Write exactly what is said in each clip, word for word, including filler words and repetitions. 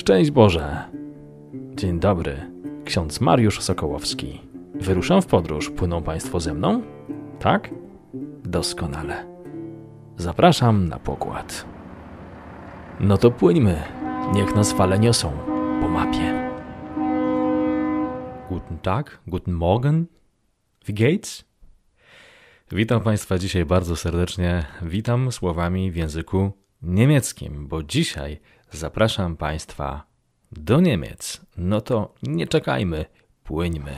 Szczęść Boże! Dzień dobry, ksiądz Mariusz Sokołowski. Wyruszam w podróż. Płyną Państwo ze mną? Tak? Doskonale. Zapraszam na pokład. No to płyńmy. Niech nas fale niosą po mapie. Guten Tag, guten Morgen. Wie geht's? Witam Państwa dzisiaj bardzo serdecznie. Witam słowami w języku niemieckim, bo dzisiaj zapraszam Państwa do Niemiec. No to nie czekajmy, płyńmy.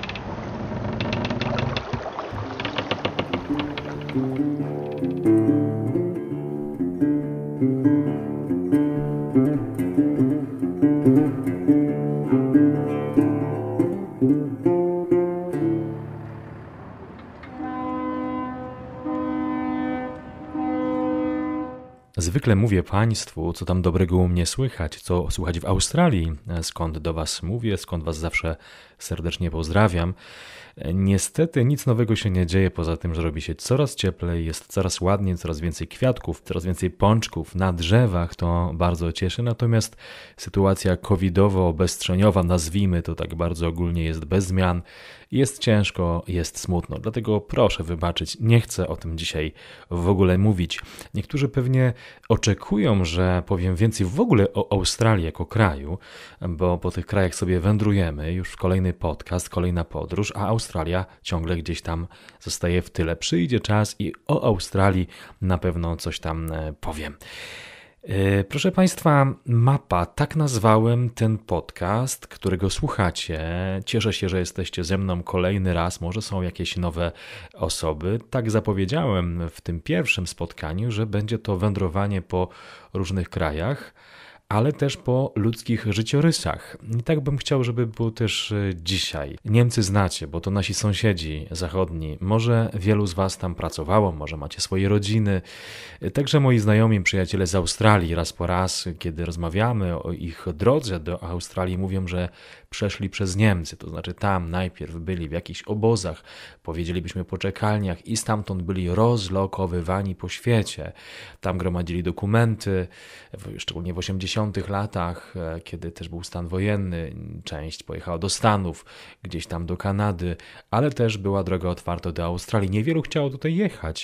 Zwykle mówię Państwu, co tam dobrego u mnie słychać, co słychać w Australii, skąd do Was mówię, skąd Was zawsze serdecznie pozdrawiam. Niestety nic nowego się nie dzieje, poza tym, że robi się coraz cieplej, jest coraz ładniej, coraz więcej kwiatków, coraz więcej pączków na drzewach, to bardzo cieszy. Natomiast sytuacja covidowo-obestrzeniowa, nazwijmy to tak bardzo ogólnie, jest bez zmian. Jest ciężko, jest smutno, dlatego proszę wybaczyć, nie chcę o tym dzisiaj w ogóle mówić. Niektórzy pewnie oczekują, że powiem więcej w ogóle o Australii jako kraju, bo po tych krajach sobie wędrujemy, już kolejny podcast, kolejna podróż, a Australia ciągle gdzieś tam zostaje w tyle. Przyjdzie czas i o Australii na pewno coś tam powiem. Proszę Państwa, mapa, tak nazwałem ten podcast, którego słuchacie. Cieszę się, że jesteście ze mną kolejny raz, może są jakieś nowe osoby. Tak zapowiedziałem w tym pierwszym spotkaniu, że będzie to wędrowanie po różnych krajach, ale też po ludzkich życiorysach. I tak bym chciał, żeby było też dzisiaj. Niemcy znacie, bo to nasi sąsiedzi zachodni. Może wielu z Was tam pracowało, może macie swoje rodziny. Także moi znajomi, przyjaciele z Australii raz po raz, kiedy rozmawiamy o ich drodze do Australii, mówią, że przeszli przez Niemcy, to znaczy tam najpierw byli w jakichś obozach, powiedzielibyśmy poczekalniach i stamtąd byli rozlokowywani po świecie. Tam gromadzili dokumenty, szczególnie w osiemdziesiątych latach, kiedy też był stan wojenny, część pojechała do Stanów, gdzieś tam do Kanady, ale też była droga otwarta do Australii. Niewielu chciało tutaj jechać.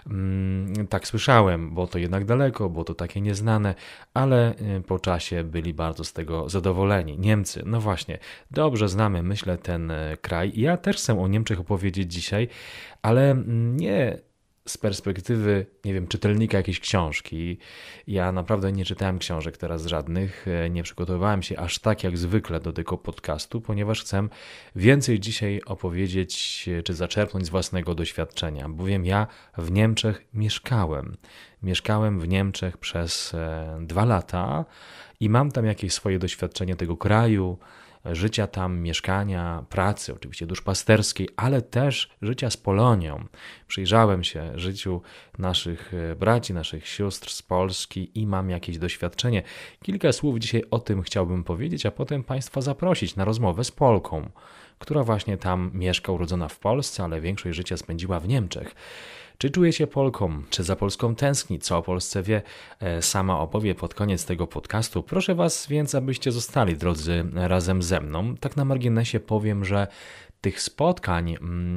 Tak słyszałem, bo to jednak daleko, było to takie nieznane, ale po czasie byli bardzo z tego zadowoleni. Niemcy, no właśnie, dobrze znamy, myślę, ten kraj. Ja też chcę o Niemczech opowiedzieć dzisiaj, ale nie z perspektywy, nie wiem, czytelnika jakiejś książki. Ja naprawdę nie czytałem książek teraz żadnych, nie przygotowałem się aż tak jak zwykle do tego podcastu, ponieważ chcę więcej dzisiaj opowiedzieć, czy zaczerpnąć z własnego doświadczenia, bowiem ja w Niemczech mieszkałem. Mieszkałem w Niemczech przez dwa lata i mam tam jakieś swoje doświadczenie tego kraju, życia tam, mieszkania, pracy, oczywiście duszpasterskiej, ale też życia z Polonią. Przyjrzałem się życiu naszych braci, naszych sióstr z Polski i mam jakieś doświadczenie. Kilka słów dzisiaj o tym chciałbym powiedzieć, a potem Państwa zaprosić na rozmowę z Polką, która właśnie tam mieszka, urodzona w Polsce, ale większość życia spędziła w Niemczech. Czy czuje się Polką? Czy za Polską tęskni? Co o Polsce wie? Sama opowie pod koniec tego podcastu. Proszę Was więc, abyście zostali, drodzy, razem ze mną. Tak na marginesie powiem, że tych spotkań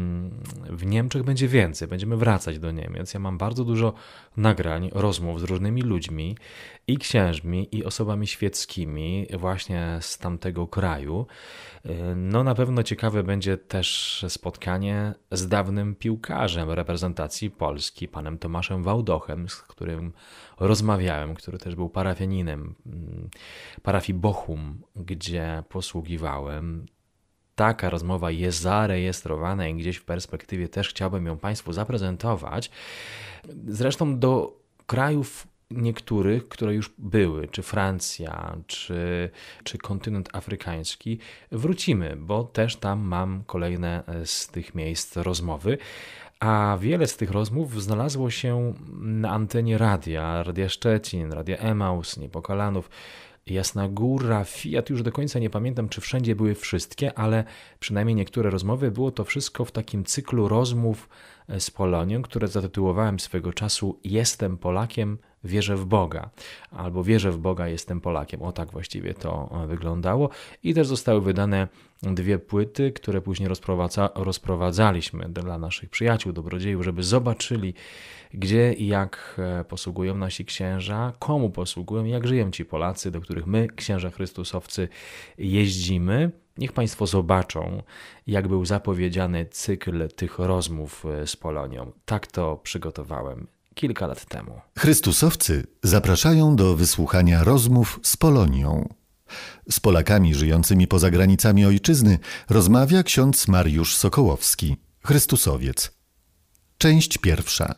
w Niemczech będzie więcej. Będziemy wracać do Niemiec. Ja mam bardzo dużo nagrań, rozmów z różnymi ludźmi i księżmi, i osobami świeckimi właśnie z tamtego kraju. No na pewno ciekawe będzie też spotkanie z dawnym piłkarzem reprezentacji Polski, panem Tomaszem Wałdochem, z którym rozmawiałem, który też był parafianinem parafii Bochum, gdzie posługiwałem. Taka rozmowa jest zarejestrowana i gdzieś w perspektywie też chciałbym ją Państwu zaprezentować. Zresztą do krajów niektórych, które już były, czy Francja, czy, czy kontynent afrykański, wrócimy, bo też tam mam kolejne z tych miejsc rozmowy. A wiele z tych rozmów znalazło się na antenie radia, Radia Szczecin, Radia Emaus, Niepokalanów, Jasna Góra, Fiat, już do końca nie pamiętam, czy wszędzie były wszystkie, ale przynajmniej niektóre rozmowy. Było to wszystko w takim cyklu rozmów z Polonią, które zatytułowałem swego czasu Jestem Polakiem, wierzę w Boga, albo wierzę w Boga, jestem Polakiem. O tak właściwie to wyglądało. I też zostały wydane dwie płyty, które później rozprowadza, rozprowadzaliśmy dla naszych przyjaciół, dobrodziejów, żeby zobaczyli, gdzie i jak posługują nasi księża, komu posługują, jak żyją ci Polacy, do których my, księża chrystusowcy, jeździmy. Niech Państwo zobaczą, jak był zapowiedziany cykl tych rozmów z Polonią. Tak to przygotowałem kilka lat temu. Chrystusowcy zapraszają do wysłuchania rozmów z Polonią. Z Polakami żyjącymi poza granicami ojczyzny rozmawia ksiądz Mariusz Sokołowski, Chrystusowiec. Część pierwsza.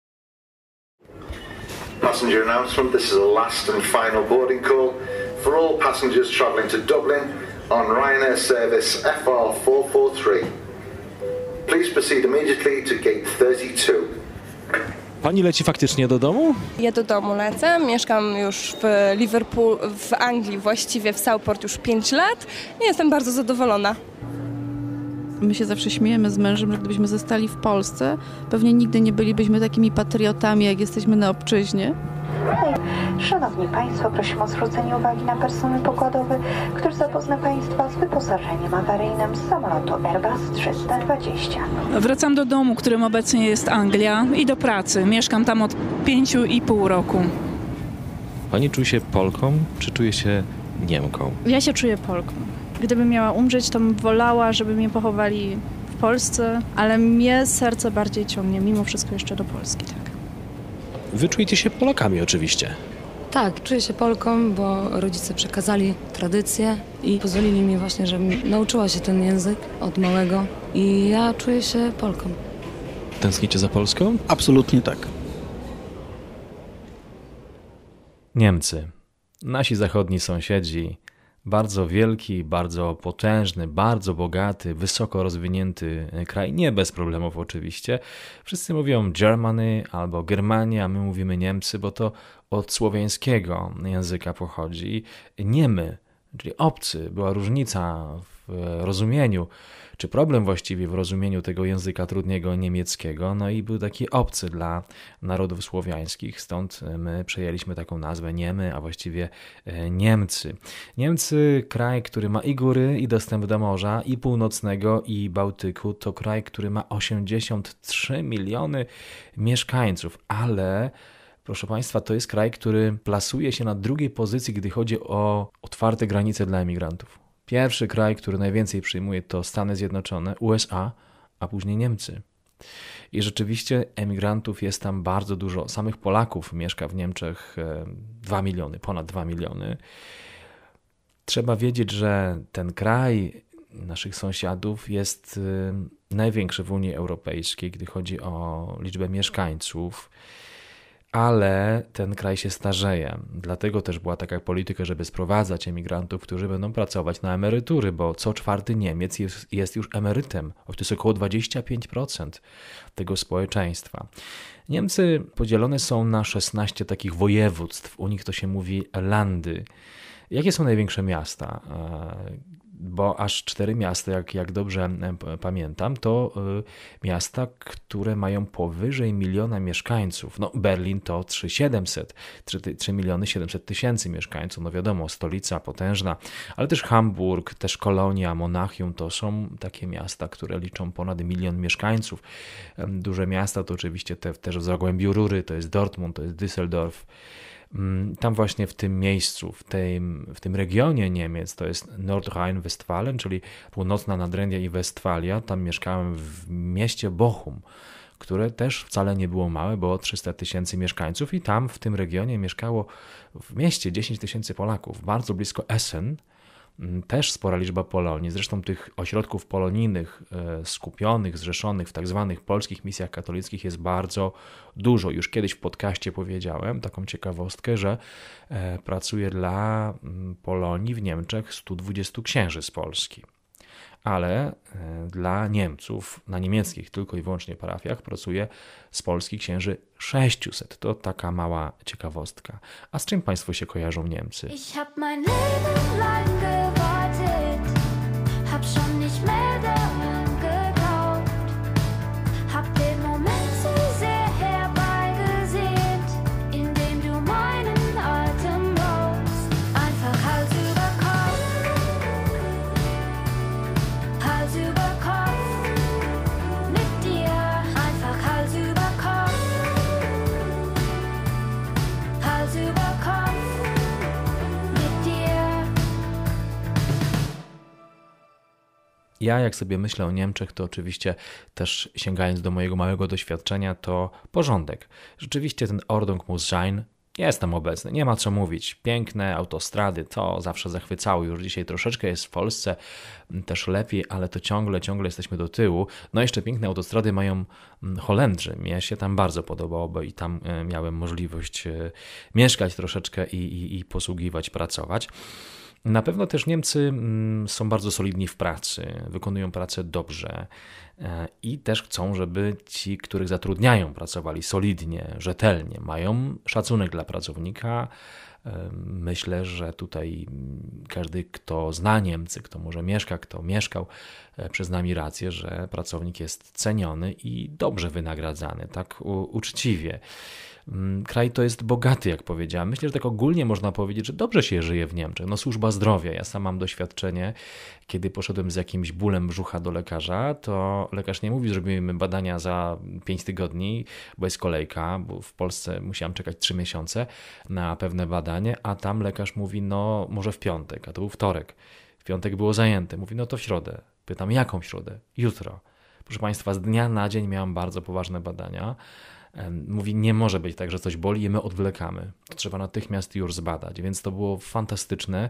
Passenger announcement. This is a last and final boarding call for all passengers travelling to Dublin on Ryanair service F R four four three. Please proceed immediately to gate thirty-two. Pani leci faktycznie do domu? Ja do domu lecę, mieszkam już w Liverpool, w Anglii, właściwie w Southport już pięć lat i jestem bardzo zadowolona. My się zawsze śmiejemy z mężem, że gdybyśmy zostali w Polsce, pewnie nigdy nie bylibyśmy takimi patriotami, jak jesteśmy na obczyźnie. Szanowni Państwo, prosimy o zwrócenie uwagi na personel pokładowy, który zapozna Państwa z wyposażeniem awaryjnym z samolotu Airbus trzysta dwadzieścia. Wracam do domu, którym obecnie jest Anglia, i do pracy. Mieszkam tam od pięciu i pół roku. Pani czuje się Polką, czy czuje się Niemką? Ja się czuję Polką. Gdybym miała umrzeć, to bym wolała, żeby mnie pochowali w Polsce, ale mnie serce bardziej ciągnie mimo wszystko jeszcze do Polski, tak. Wy czujecie się Polakami oczywiście. Tak, czuję się Polką, bo rodzice przekazali tradycję i pozwolili mi właśnie, żebym nauczyła się ten język od małego i ja czuję się Polką. Tęsknicie za Polską? Absolutnie tak. Niemcy, nasi zachodni sąsiedzi, bardzo wielki, bardzo potężny, bardzo bogaty, wysoko rozwinięty kraj, nie bez problemów oczywiście. Wszyscy mówią Germany albo Germania, a my mówimy Niemcy, bo to od słowiańskiego języka pochodzi. Niemy, czyli obcy, była różnica w rozumieniu, czy problem właściwie w rozumieniu tego języka trudnego niemieckiego, no i był taki obcy dla narodów słowiańskich, stąd my przejęliśmy taką nazwę Niemy, a właściwie Niemcy. Niemcy, kraj, który ma i góry, i dostęp do morza, i północnego, i Bałtyku, to kraj, który ma osiemdziesiąt trzy miliony mieszkańców, ale proszę Państwa, to jest kraj, który plasuje się na drugiej pozycji, gdy chodzi o otwarte granice dla emigrantów. Pierwszy kraj, który najwięcej przyjmuje, to Stany Zjednoczone, U S A, a później Niemcy. I rzeczywiście emigrantów jest tam bardzo dużo. Samych Polaków mieszka w Niemczech dwa miliony, ponad dwa miliony. Trzeba wiedzieć, że ten kraj naszych sąsiadów jest największy w Unii Europejskiej, gdy chodzi o liczbę mieszkańców. Ale ten kraj się starzeje. Dlatego też była taka polityka, żeby sprowadzać emigrantów, którzy będą pracować na emerytury, bo co czwarty Niemiec jest, jest już emerytem. To jest około dwadzieścia pięć procent tego społeczeństwa. Niemcy podzielone są na szesnaście takich województw. U nich to się mówi Landy. Jakie są największe miasta? Bo aż cztery miasta, jak, jak dobrze pamiętam, to miasta, które mają powyżej miliona mieszkańców. No Berlin to trzy siedemset, trzy miliony siedemset tysięcy mieszkańców. No wiadomo, stolica potężna, ale też Hamburg, też Kolonia, Monachium to są takie miasta, które liczą ponad milion mieszkańców. Duże miasta to oczywiście te, też w Zagłębiu Rury, to jest Dortmund, to jest Düsseldorf. Tam właśnie w tym miejscu, w tym, w tym regionie Niemiec, to jest Nordrhein-Westfalen, czyli północna Nadrendia i Westfalia. Tam mieszkałem w mieście Bochum, które też wcale nie było małe, było trzysta tysięcy mieszkańców i tam w tym regionie mieszkało w mieście dziesięć tysięcy Polaków, bardzo blisko Essen. Też spora liczba Polonii. Zresztą tych ośrodków polonijnych skupionych, zrzeszonych w tak zwanych polskich misjach katolickich jest bardzo dużo. Już kiedyś w podcaście powiedziałem taką ciekawostkę, że pracuje dla Polonii w Niemczech stu dwudziestu księży z Polski. Ale dla Niemców na niemieckich tylko i wyłącznie parafiach pracuje z Polski księży sześciuset. To taka mała ciekawostka. A z czym Państwo się kojarzą Niemcy? Ich hab mein Leben lang gewartet, hab schon nicht mehr daran geglaubt, hab den Moment so sehr herbeigesehnt, in dem du Ja jak sobie myślę o Niemczech, to oczywiście też sięgając do mojego małego doświadczenia, to porządek. Rzeczywiście ten Ordnung muss sein jest tam obecny, nie ma co mówić. Piękne autostrady, to zawsze zachwycało. Już dzisiaj troszeczkę jest w Polsce też lepiej, ale to ciągle, ciągle jesteśmy do tyłu. No jeszcze piękne autostrady mają Holendrzy. Mnie się tam bardzo podobało, bo i tam miałem możliwość mieszkać troszeczkę i, i, i posługiwać, pracować. Na pewno też Niemcy są bardzo solidni w pracy, wykonują pracę dobrze i też chcą, żeby ci, których zatrudniają, pracowali solidnie, rzetelnie, mają szacunek dla pracownika. Myślę, że tutaj każdy, kto zna Niemcy, kto może mieszka, kto mieszkał, przyzna mi rację, że pracownik jest ceniony i dobrze wynagradzany, tak uczciwie. Kraj to jest bogaty, jak powiedziałem. Myślę, że tak ogólnie można powiedzieć, że dobrze się żyje w Niemczech. No służba zdrowia. Ja sam mam doświadczenie, kiedy poszedłem z jakimś bólem brzucha do lekarza, to lekarz nie mówi, że robimy badania za pięć tygodni, bo jest kolejka, bo w Polsce musiałem czekać trzy miesiące na pewne badanie, a tam lekarz mówi, no może w piątek, a to był wtorek. W piątek było zajęte. Mówi, no to w środę. Pytam, jaką środę? Jutro. Proszę Państwa, z dnia na dzień miałem bardzo poważne badania. Mówi, nie może być tak, że coś boli i my odwlekamy. To trzeba natychmiast już zbadać, więc to było fantastyczne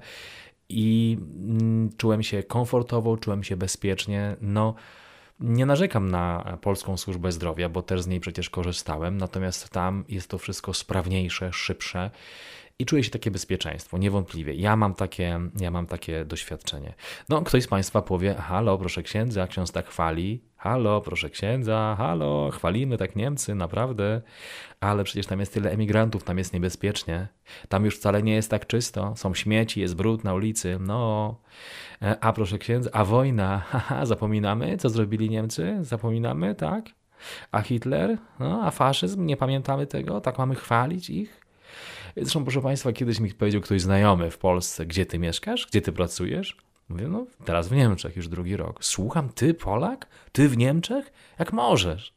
i czułem się komfortowo, czułem się bezpiecznie. No, nie narzekam na polską służbę zdrowia, bo też z niej przecież korzystałem, natomiast tam jest to wszystko sprawniejsze, szybsze i czuję się takie bezpieczeństwo, niewątpliwie. Ja mam takie, ja mam takie doświadczenie. No, ktoś z Państwa powie, halo, proszę księdza, ksiądz tak chwali, halo, proszę księdza, halo, chwalimy tak Niemcy, naprawdę, ale przecież tam jest tyle emigrantów, tam jest niebezpiecznie, tam już wcale nie jest tak czysto, są śmieci, jest brud na ulicy, no, a proszę księdza, a wojna, haha, zapominamy, co zrobili Niemcy, zapominamy, tak, a Hitler, no, a faszyzm, nie pamiętamy tego, tak mamy chwalić ich? Zresztą, proszę Państwa, kiedyś mi powiedział ktoś znajomy w Polsce, gdzie ty mieszkasz, gdzie ty pracujesz? Mówię, no teraz w Niemczech już drugi rok. Słucham, ty Polak? Ty w Niemczech? Jak możesz?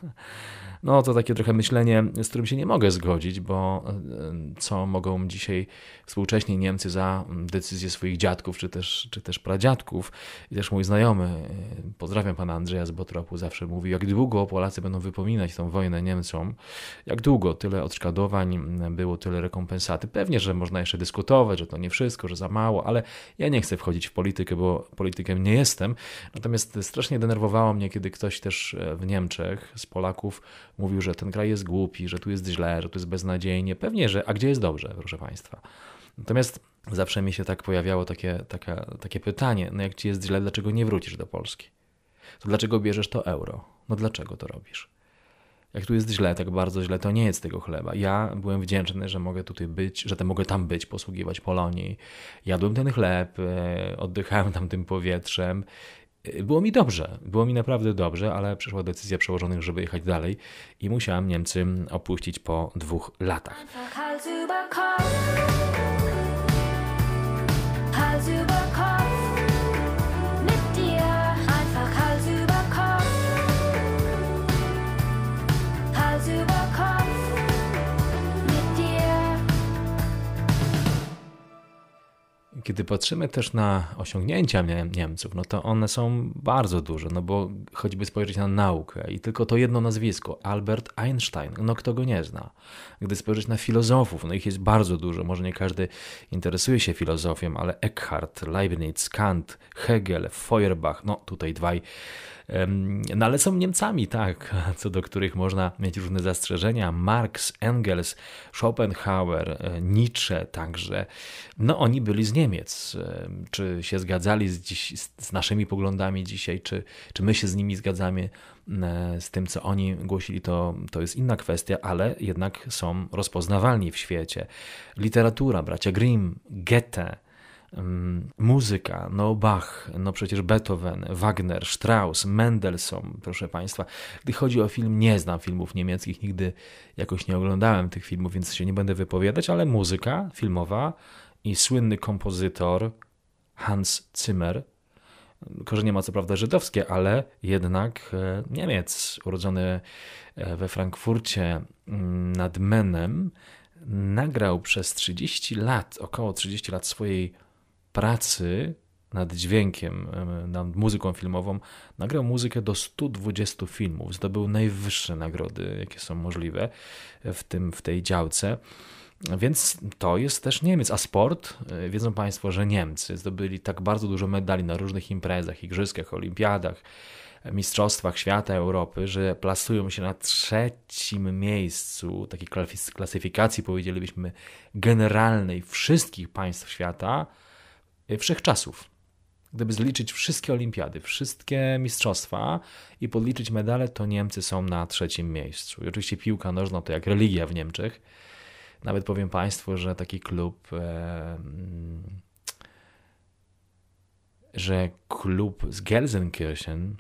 No to takie trochę myślenie, z którym się nie mogę zgodzić, bo co mogą dzisiaj współcześni Niemcy za decyzje swoich dziadków, czy też, czy też pradziadków. I też mój znajomy, pozdrawiam pana Andrzeja z Botropu, zawsze mówi, jak długo Polacy będą wypominać tą wojnę Niemcom, jak długo, tyle odszkodowań było, tyle rekompensaty. Pewnie, że można jeszcze dyskutować, że to nie wszystko, że za mało, ale ja nie chcę wchodzić w politykę, bo politykiem nie jestem. Natomiast strasznie denerwowało mnie, kiedy ktoś też w Niemczech z Polaków mówił, że ten kraj jest głupi, że tu jest źle, że tu jest beznadziejnie. Pewnie, że a gdzie jest dobrze, proszę Państwa. Natomiast zawsze mi się tak pojawiało takie, takie, takie pytanie, no jak ci jest źle, dlaczego nie wrócisz do Polski? To dlaczego bierzesz to euro? No dlaczego to robisz? Jak tu jest źle, tak bardzo źle, to nie jest tego chleba. Ja byłem wdzięczny, że mogę tutaj być, że mogę tam być, posługiwać Polonii. Jadłem ten chleb, oddychałem tam tym powietrzem. Było mi dobrze, było mi naprawdę dobrze, ale przyszła decyzja przełożonych, żeby jechać dalej i musiałem Niemcy opuścić po dwóch latach. Kiedy patrzymy też na osiągnięcia Niemców, no to one są bardzo duże, no bo choćby spojrzeć na naukę i tylko to jedno nazwisko, Albert Einstein, no kto go nie zna. Gdy spojrzeć na filozofów, no ich jest bardzo dużo, może nie każdy interesuje się filozofią, ale Eckhart, Leibniz, Kant, Hegel, Feuerbach, no tutaj dwaj. No ale są Niemcami, tak, co do których można mieć różne zastrzeżenia. Marx, Engels, Schopenhauer, Nietzsche także. No oni byli z Niemiec. Czy się zgadzali z, dziś, z naszymi poglądami dzisiaj, czy, czy my się z nimi zgadzamy z tym, co oni głosili, to, to jest inna kwestia, ale jednak są rozpoznawalni w świecie. Literatura, bracia Grimm, Goethe, muzyka, no Bach, no przecież Beethoven, Wagner, Strauss, Mendelssohn, proszę Państwa. Gdy chodzi o film, nie znam filmów niemieckich, nigdy jakoś nie oglądałem tych filmów, więc się nie będę wypowiadać, ale muzyka filmowa i słynny kompozytor Hans Zimmer, korzenie ma co prawda żydowskie, ale jednak Niemiec, urodzony we Frankfurcie nad Menem, nagrał przez trzydzieści lat, około trzydzieści lat swojej pracy nad dźwiękiem, nad muzyką filmową. Nagrał muzykę do stu dwudziestu filmów. Zdobył najwyższe nagrody, jakie są możliwe w, tym, w tej działce. Więc to jest też Niemiec. A sport, wiedzą Państwo, że Niemcy zdobyli tak bardzo dużo medali na różnych imprezach, igrzyskach, olimpiadach, mistrzostwach świata, Europy, że plasują się na trzecim miejscu takiej klasyfikacji, powiedzielibyśmy, generalnej wszystkich państw świata wszechczasów. Gdyby zliczyć wszystkie olimpiady, wszystkie mistrzostwa i podliczyć medale, to Niemcy są na trzecim miejscu. I oczywiście piłka nożna to jak religia w Niemczech. Nawet powiem Państwu, że taki klub, e, że klub z Gelsenkirchen,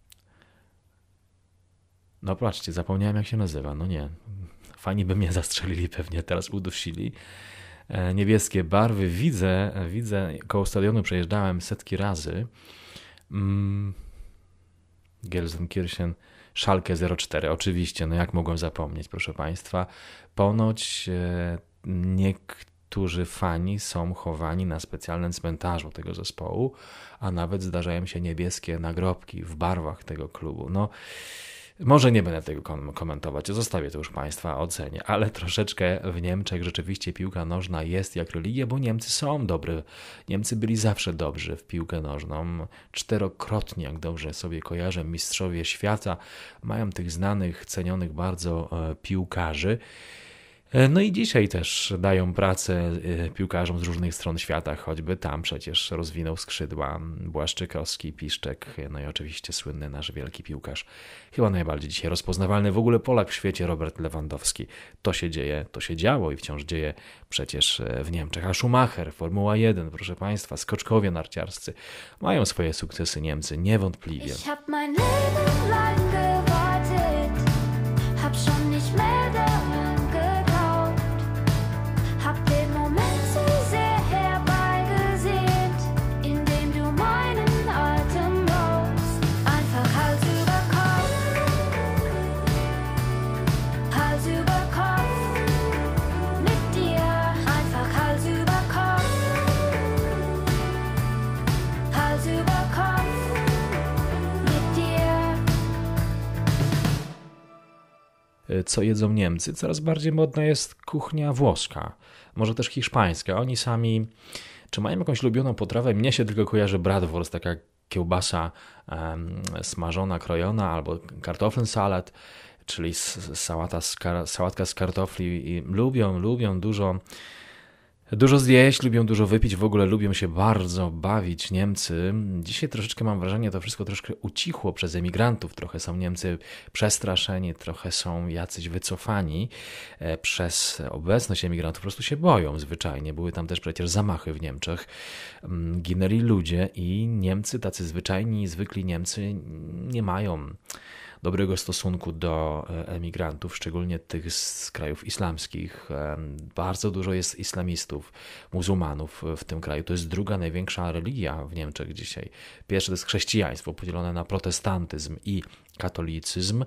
no patrzcie, zapomniałem jak się nazywa, no nie, fani by mnie zastrzelili pewnie, teraz udusili. E, niebieskie barwy, widzę, widzę, koło stadionu przejeżdżałem setki razy. Mm, Gelsenkirchen, Schalke zero cztery, oczywiście, no jak mogłem zapomnieć, proszę Państwa. Ponoć e, niektórzy fani są chowani na specjalnym cmentarzu tego zespołu, a nawet zdarzają się niebieskie nagrobki w barwach tego klubu. No, może nie będę tego komentować, zostawię to już Państwa ocenie, ale troszeczkę w Niemczech rzeczywiście piłka nożna jest jak religia, bo Niemcy są dobrzy. Niemcy byli zawsze dobrzy w piłkę nożną. Czterokrotnie, jak dobrze sobie kojarzę, mistrzowie świata mają tych znanych, cenionych bardzo piłkarzy. No i dzisiaj też dają pracę piłkarzom z różnych stron świata, choćby tam przecież rozwinął skrzydła Błaszczykowski, Piszczek, no i oczywiście słynny nasz wielki piłkarz, chyba najbardziej dzisiaj rozpoznawalny w ogóle Polak w świecie, Robert Lewandowski. To się dzieje, to się działo i wciąż dzieje przecież w Niemczech. A Schumacher, Formuła jeden, proszę Państwa, skoczkowie narciarscy, mają swoje sukcesy Niemcy, niewątpliwie. Ich hab mein Leben lang gewartet, hab schon nicht mehr daran geglaubt, hab den Moment so sehr herbeigesehnt, in dem du meinen Atem raubst. Einfach Hals über Kopf, Hals über Kopf, mit dir. Einfach Hals über Kopf, Hals über Kopf, mit dir. Co jedzą Niemcy? Coraz bardziej modna jest kuchnia włoska, może też hiszpańska. Oni sami, czy mają jakąś ulubioną potrawę? Mnie się tylko kojarzy bratwurst, taka kiełbasa um, smażona, krojona, albo kartoffelsalat, czyli sałata z kar- sałatka z kartofli. I lubią, lubią dużo Dużo zjeść, lubią dużo wypić, w ogóle lubią się bardzo bawić Niemcy. Dzisiaj troszeczkę mam wrażenie, to wszystko troszkę ucichło przez emigrantów. Trochę są Niemcy przestraszeni, trochę są jacyś wycofani przez obecność emigrantów. Po prostu się boją zwyczajnie. Były tam też przecież zamachy w Niemczech. Ginęli ludzie i Niemcy, tacy zwyczajni, zwykli Niemcy nie mają dobrego stosunku do emigrantów, szczególnie tych z krajów islamskich. Bardzo dużo jest islamistów, muzułmanów w tym kraju. To jest druga największa religia w Niemczech dzisiaj. Pierwsze to jest chrześcijaństwo podzielone na protestantyzm i katolicyzm.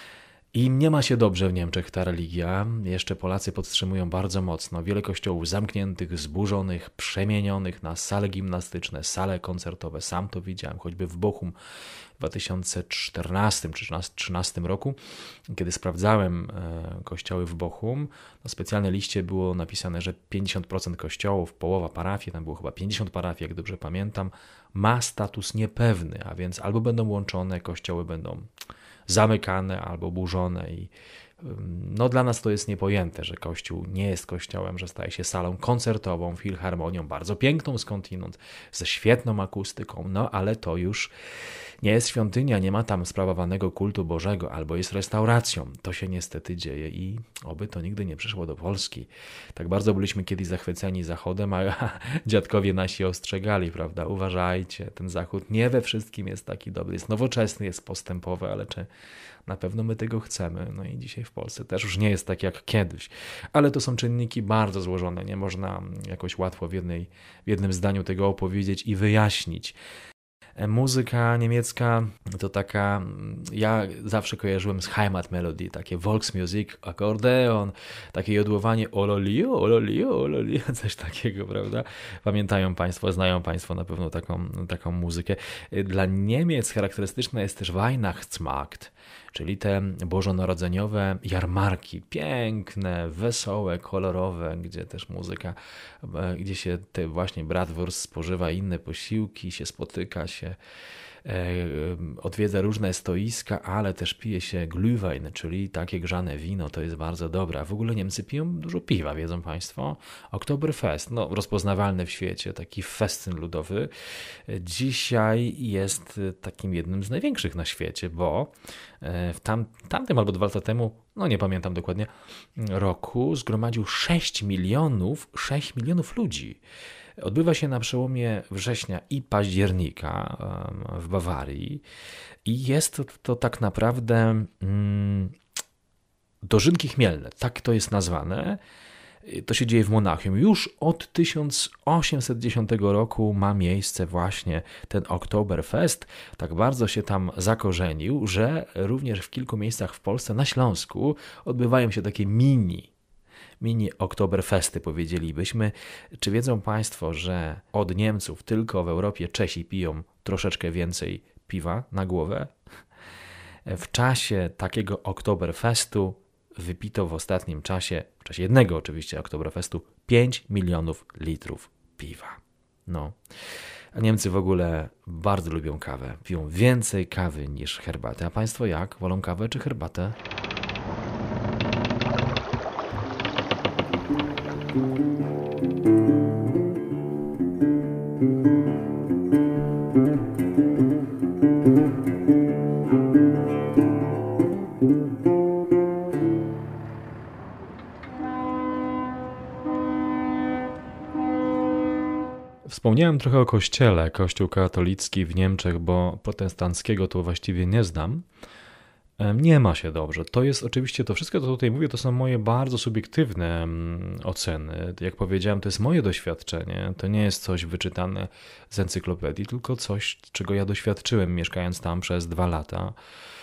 I nie ma się dobrze w Niemczech ta religia. Jeszcze Polacy podtrzymują bardzo mocno. Wiele kościołów zamkniętych, zburzonych, przemienionych na sale gimnastyczne, sale koncertowe. Sam to widziałem, choćby w Bochum w dwa tysiące czternastym czy dwa tysiące trzynastym roku, kiedy sprawdzałem kościoły w Bochum, na specjalnej liście było napisane, że pięćdziesiąt procent kościołów, połowa parafii, tam było chyba pięćdziesiąt parafii, jak dobrze pamiętam, ma status niepewny, a więc albo będą łączone, kościoły będą zamykane albo burzone i no dla nas to jest niepojęte, że Kościół nie jest kościołem, że staje się salą koncertową, filharmonią, bardzo piękną skądinąd, ze świetną akustyką, no ale to już nie jest świątynia, nie ma tam sprawowanego kultu Bożego, albo jest restauracją. To się niestety dzieje i oby to nigdy nie przyszło do Polski. Tak bardzo byliśmy kiedyś zachwyceni Zachodem, a dziadkowie nasi ostrzegali, prawda, uważajcie, ten Zachód nie we wszystkim jest taki dobry, jest nowoczesny, jest postępowy, ale czy na pewno my tego chcemy? No i dzisiaj w Polsce też już nie jest tak jak kiedyś, ale to są czynniki bardzo złożone, nie można jakoś łatwo w, jednej, w jednym zdaniu tego opowiedzieć i wyjaśnić. Muzyka niemiecka to taka, ja zawsze kojarzyłem z Heimatmelodie, takie Volksmusik, akordeon, takie jodłowanie ololio, ololio, ololio, coś takiego, prawda? Pamiętają Państwo, znają Państwo na pewno taką, taką muzykę. Dla Niemiec charakterystyczna jest też Weihnachtsmarkt, czyli te bożonarodzeniowe jarmarki, piękne, wesołe, kolorowe, gdzie też muzyka, gdzie się te właśnie bratwurst spożywa, inne posiłki, się spotyka się, odwiedza różne stoiska, ale też pije się Glühwein, czyli takie grzane wino, to jest bardzo dobre. A w ogóle Niemcy piją dużo piwa, wiedzą Państwo? Oktoberfest, no rozpoznawalny w świecie, taki festyn ludowy. Dzisiaj jest takim jednym z największych na świecie, bo w tam, tamtym albo dwa lata temu, no nie pamiętam dokładnie, roku zgromadził sześć milionów, sześć milionów ludzi. Odbywa się na przełomie września i października w Bawarii i jest to, to tak naprawdę mm, dożynki chmielne, tak to jest nazwane. To się dzieje w Monachium. Już od tysiąc osiemset dziesiątego roku ma miejsce właśnie ten Oktoberfest. Tak bardzo się tam zakorzenił, że również w kilku miejscach w Polsce, na Śląsku, odbywają się takie mini Mini Oktoberfesty, powiedzielibyśmy. Czy wiedzą Państwo, że od Niemców tylko w Europie Czesi piją troszeczkę więcej piwa na głowę? W czasie takiego Oktoberfestu wypito w ostatnim czasie, w czasie jednego oczywiście Oktoberfestu, pięć milionów litrów piwa. No. A Niemcy w ogóle bardzo lubią kawę. Piją więcej kawy niż herbaty. A Państwo jak? Wolą kawę czy herbatę? Wspomniałem trochę o kościele, kościół katolicki w Niemczech, bo protestanckiego to właściwie nie znam. Nie ma się dobrze. To jest oczywiście, to wszystko, co tutaj mówię, to są moje bardzo subiektywne oceny. Jak powiedziałem, to jest moje doświadczenie. To nie jest coś wyczytane z encyklopedii, tylko coś, czego ja doświadczyłem, mieszkając tam przez dwa lata.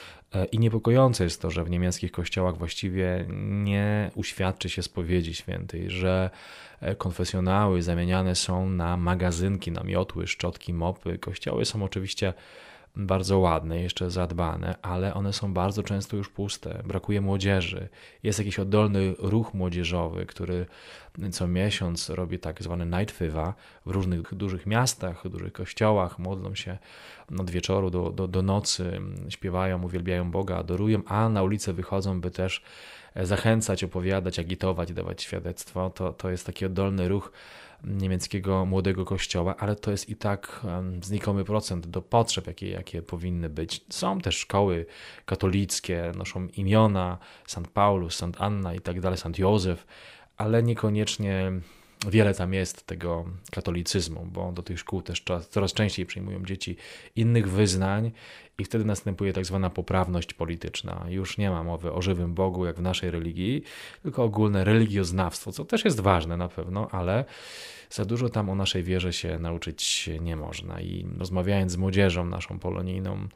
I niepokojące jest to, że w niemieckich kościołach właściwie nie uświadczy się spowiedzi świętej, że konfesjonały zamieniane są na magazynki, na miotły, szczotki, mopy. Kościoły są oczywiście bardzo ładne, jeszcze zadbane, ale one są bardzo często już puste. Brakuje młodzieży. Jest jakiś oddolny ruch młodzieżowy, który co miesiąc robi tak zwany Nightfiva w różnych dużych miastach, dużych kościołach, modlą się od wieczoru do, do, do nocy, śpiewają, uwielbiają Boga, adorują, a na ulicę wychodzą, by też zachęcać, opowiadać, agitować, dawać świadectwo. To, to jest taki oddolny ruch niemieckiego młodego kościoła, ale to jest i tak znikomy procent do potrzeb, jakie, jakie powinny być. Są też szkoły katolickie, noszą imiona Sant Paulus, Sant Anna i tak dalej, Sant Józef, ale niekoniecznie wiele tam jest tego katolicyzmu, bo do tych szkół też coraz częściej przyjmują dzieci innych wyznań i wtedy następuje tak zwana poprawność polityczna. Już nie ma mowy o żywym Bogu, jak w naszej religii, tylko ogólne religioznawstwo, co też jest ważne na pewno, ale za dużo tam o naszej wierze się nauczyć nie można. I rozmawiając z młodzieżą naszą polonijną,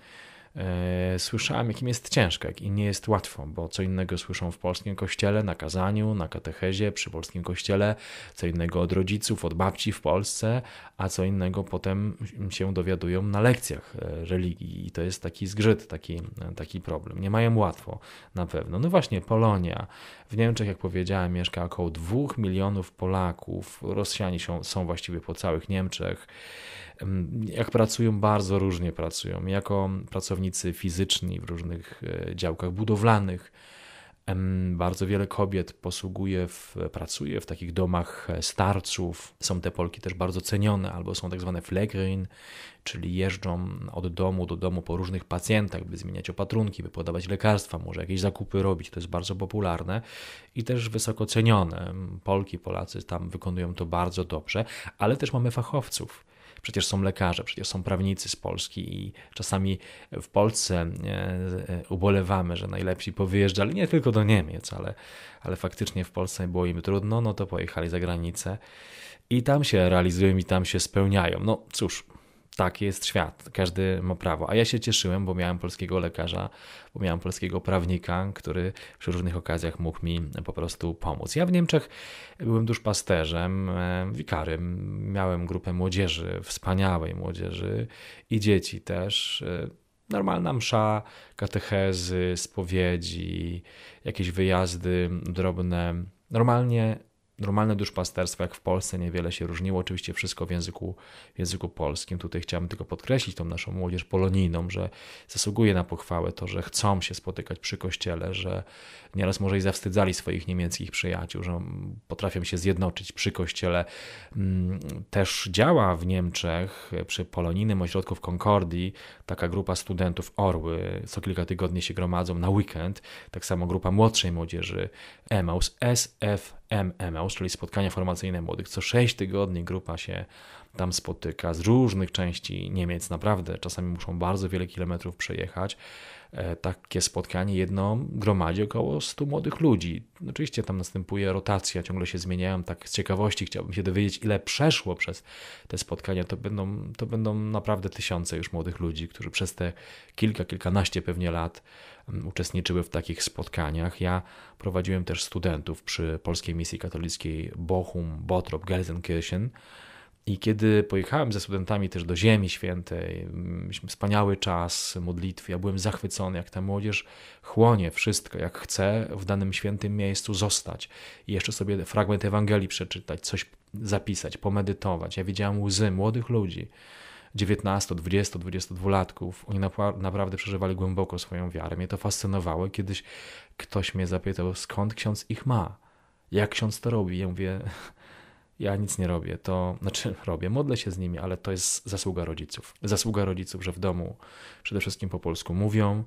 e, słyszałem, jakim jest ciężko, jak im nie jest łatwo, bo co innego słyszą w polskim kościele, na kazaniu, na katechezie, przy polskim kościele, co innego od rodziców, od babci w Polsce, a co innego potem się dowiadują na lekcjach religii i to jest taki zgrzyt, taki, taki problem. Nie mają łatwo na pewno. No właśnie, Polonia. W Niemczech, jak powiedziałem, mieszka około dwóch milionów Polaków. Rosjanie są, są właściwie po całych Niemczech. Jak pracują, bardzo różnie pracują. Jako pracownicy fizyczni w różnych działkach budowlanych. Bardzo wiele kobiet posługuje, w, pracuje w takich domach starców. Są te Polki też bardzo cenione, albo są tak zwane Pflegerin, czyli jeżdżą od domu do domu po różnych pacjentach, by zmieniać opatrunki, by podawać lekarstwa, może jakieś zakupy robić. To jest bardzo popularne i też wysoko cenione. Polki, Polacy tam wykonują to bardzo dobrze, ale też mamy fachowców. Przecież są lekarze, przecież są prawnicy z Polski i czasami w Polsce ubolewamy, że najlepsi powyjeżdżali nie tylko do Niemiec, ale, ale faktycznie w Polsce było im trudno, no to pojechali za granicę i tam się realizują i tam się spełniają. No cóż, taki jest świat, każdy ma prawo. A ja się cieszyłem, bo miałem polskiego lekarza, bo miałem polskiego prawnika, który przy różnych okazjach mógł mi po prostu pomóc. Ja w Niemczech byłem duszpasterzem, wikarym, miałem grupę młodzieży, wspaniałej młodzieży i dzieci też. Normalna msza, katechezy, spowiedzi, jakieś wyjazdy drobne. Normalnie Normalne duszpasterstwo, jak w Polsce, niewiele się różniło. Oczywiście wszystko w języku, w języku polskim. Tutaj chciałbym tylko podkreślić tą naszą młodzież polonijną, że zasługuje na pochwałę to, że chcą się spotykać przy kościele, że nieraz może i zawstydzali swoich niemieckich przyjaciół, że potrafią się zjednoczyć przy kościele. Też działa w Niemczech przy polonijnym ośrodku w Konkordii taka grupa studentów Orły. Co kilka tygodni się gromadzą na weekend. Tak samo grupa młodszej młodzieży Emmaus, S F M Emmaus, czyli spotkania formacyjne młodych. Co sześć tygodni grupa się tam spotyka z różnych części Niemiec. Naprawdę czasami muszą bardzo wiele kilometrów przejechać. Takie spotkanie jedno gromadzi około stu młodych ludzi. Oczywiście tam następuje rotacja, ciągle się zmieniają. Tak z ciekawości chciałbym się dowiedzieć, ile przeszło przez te spotkania. To będą, to będą naprawdę tysiące już młodych ludzi, którzy przez te kilka, kilkanaście pewnie lat uczestniczyły w takich spotkaniach. Ja prowadziłem też studentów przy Polskiej Misji Katolickiej Bochum, Bottrop, Gelsenkirchen. I kiedy pojechałem ze studentami też do Ziemi Świętej, mieliśmy wspaniały czas modlitwy, ja byłem zachwycony, jak ta młodzież chłonie wszystko, jak chce w danym świętym miejscu zostać i jeszcze sobie fragment Ewangelii przeczytać, coś zapisać, pomedytować. Ja widziałem łzy młodych ludzi, dziewiętnasto, dwadzieścia, dwudziestodwulatków. Oni naprawdę przeżywali głęboko swoją wiarę. Mnie to fascynowało. Kiedyś ktoś mnie zapytał, skąd ksiądz ich ma? Jak ksiądz to robi? Ja mówię... Ja nic nie robię, to znaczy robię, modlę się z nimi, ale to jest zasługa rodziców. Zasługa rodziców, że w domu przede wszystkim po polsku mówią,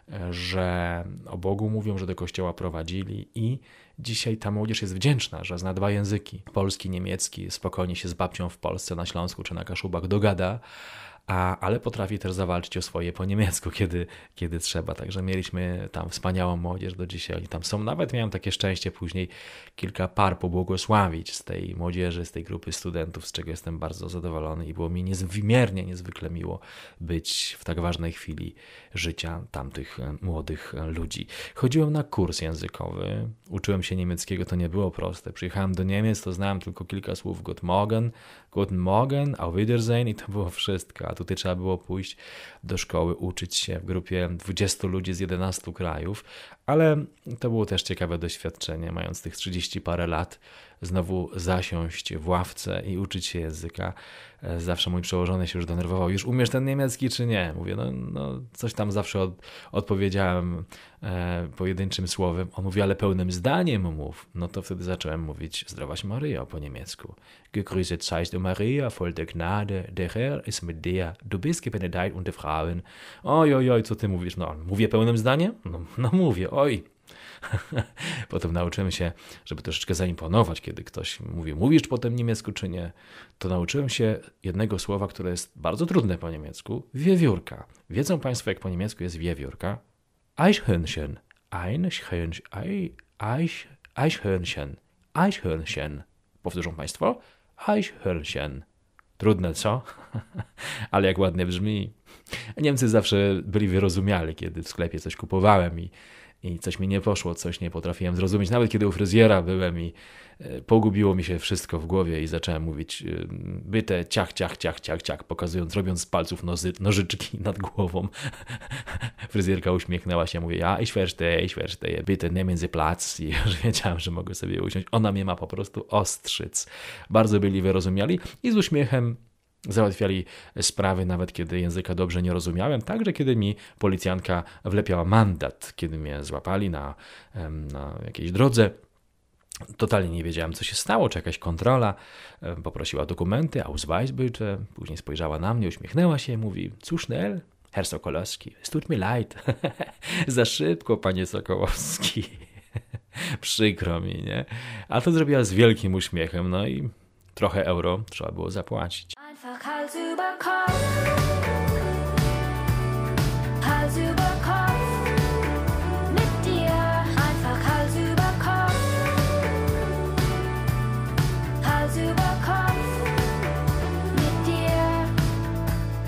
że o Bogu mówią, że do kościoła prowadzili i dzisiaj ta młodzież jest wdzięczna, że zna dwa języki, polski, niemiecki, spokojnie się z babcią w Polsce, na Śląsku czy na Kaszubach dogada, a, ale potrafi też zawalczyć o swoje po niemiecku, kiedy, kiedy trzeba. Także mieliśmy tam wspaniałą młodzież do dzisiaj. Oni tam są. Nawet miałem takie szczęście później kilka par pobłogosławić z tej młodzieży, z tej grupy studentów, z czego jestem bardzo zadowolony i było mi niezmiernie, niezwykle miło być w tak ważnej chwili życia tamtych młodych ludzi. Chodziłem na kurs językowy, uczyłem się niemieckiego, to nie było proste. Przyjechałem do Niemiec, to znałem tylko kilka słów Guten Morgen, Guten Morgen, Auf Wiedersehen i to było wszystko. A tutaj trzeba było pójść do szkoły, uczyć się w grupie dwudziestu ludzi z jedenastu krajów, ale to było też ciekawe doświadczenie, mając tych trzydzieści parę lat, znowu zasiąść w ławce i uczyć się języka. Zawsze mój przełożony się już denerwował, już umiesz ten niemiecki czy nie? Mówię, no, no coś tam zawsze od, odpowiedziałem e, pojedynczym słowem. On mówi, ale pełnym zdaniem mów. No to wtedy zacząłem mówić Zdrowaś Maryjo po niemiecku. Gegrüßet seist du Maria, voll der Gnade, der Herr ist mit dir, du bist gebenedeit unter Frauen. Oj, oj, oj, co ty mówisz? No, mówię pełnym zdaniem? No, no mówię, oj. Potem nauczyłem się, żeby troszeczkę zaimponować, kiedy ktoś mówi, mówisz potem niemiecku czy nie, to nauczyłem się jednego słowa, które jest bardzo trudne po niemiecku, wiewiórka. Wiedzą Państwo, jak po niemiecku jest wiewiórka? Eichhörnchen. Eichhörnchen. Eich, Eichhörnchen. Eichhörnchen. Powtórzą Państwo? Eichhörnchen. Trudne, co? Ale jak ładnie brzmi. Niemcy zawsze byli wyrozumiali, kiedy w sklepie coś kupowałem i I coś mi nie poszło, coś nie potrafiłem zrozumieć. Nawet kiedy u fryzjera byłem i pogubiło mi się wszystko w głowie i zacząłem mówić byte ciach, ciach, ciach, ciach, ciach, pokazując, robiąc z palców nozy, nożyczki nad głową. Fryzjerka uśmiechnęła się, mówi, ja, ich verstehe, ich verstehe, bitte nehmen Sie Platz. I już wiedziałem, że mogę sobie usiąść. Ona mnie ma po prostu ostrzyc. Bardzo byli wyrozumiali i z uśmiechem załatwiali sprawy, nawet kiedy języka dobrze nie rozumiałem, także kiedy mi policjantka wlepiała mandat, kiedy mnie złapali na, na jakiejś drodze. Totalnie nie wiedziałem, co się stało, czy jakaś kontrola. Poprosiła dokumenty, Ausweis bitte. Później spojrzała na mnie, uśmiechnęła się i mówi, zu schnell, Herr Sokolowski, es tut mir leid. Za szybko, panie Sokołowski. Przykro mi, nie? A to zrobiła z wielkim uśmiechem, no i trochę euro trzeba było zapłacić. Einfach Hals über Kopf. Hals über Kopf. Mit dir. Einfach Hals über Kopf. Hals über Kopf. Mit dir.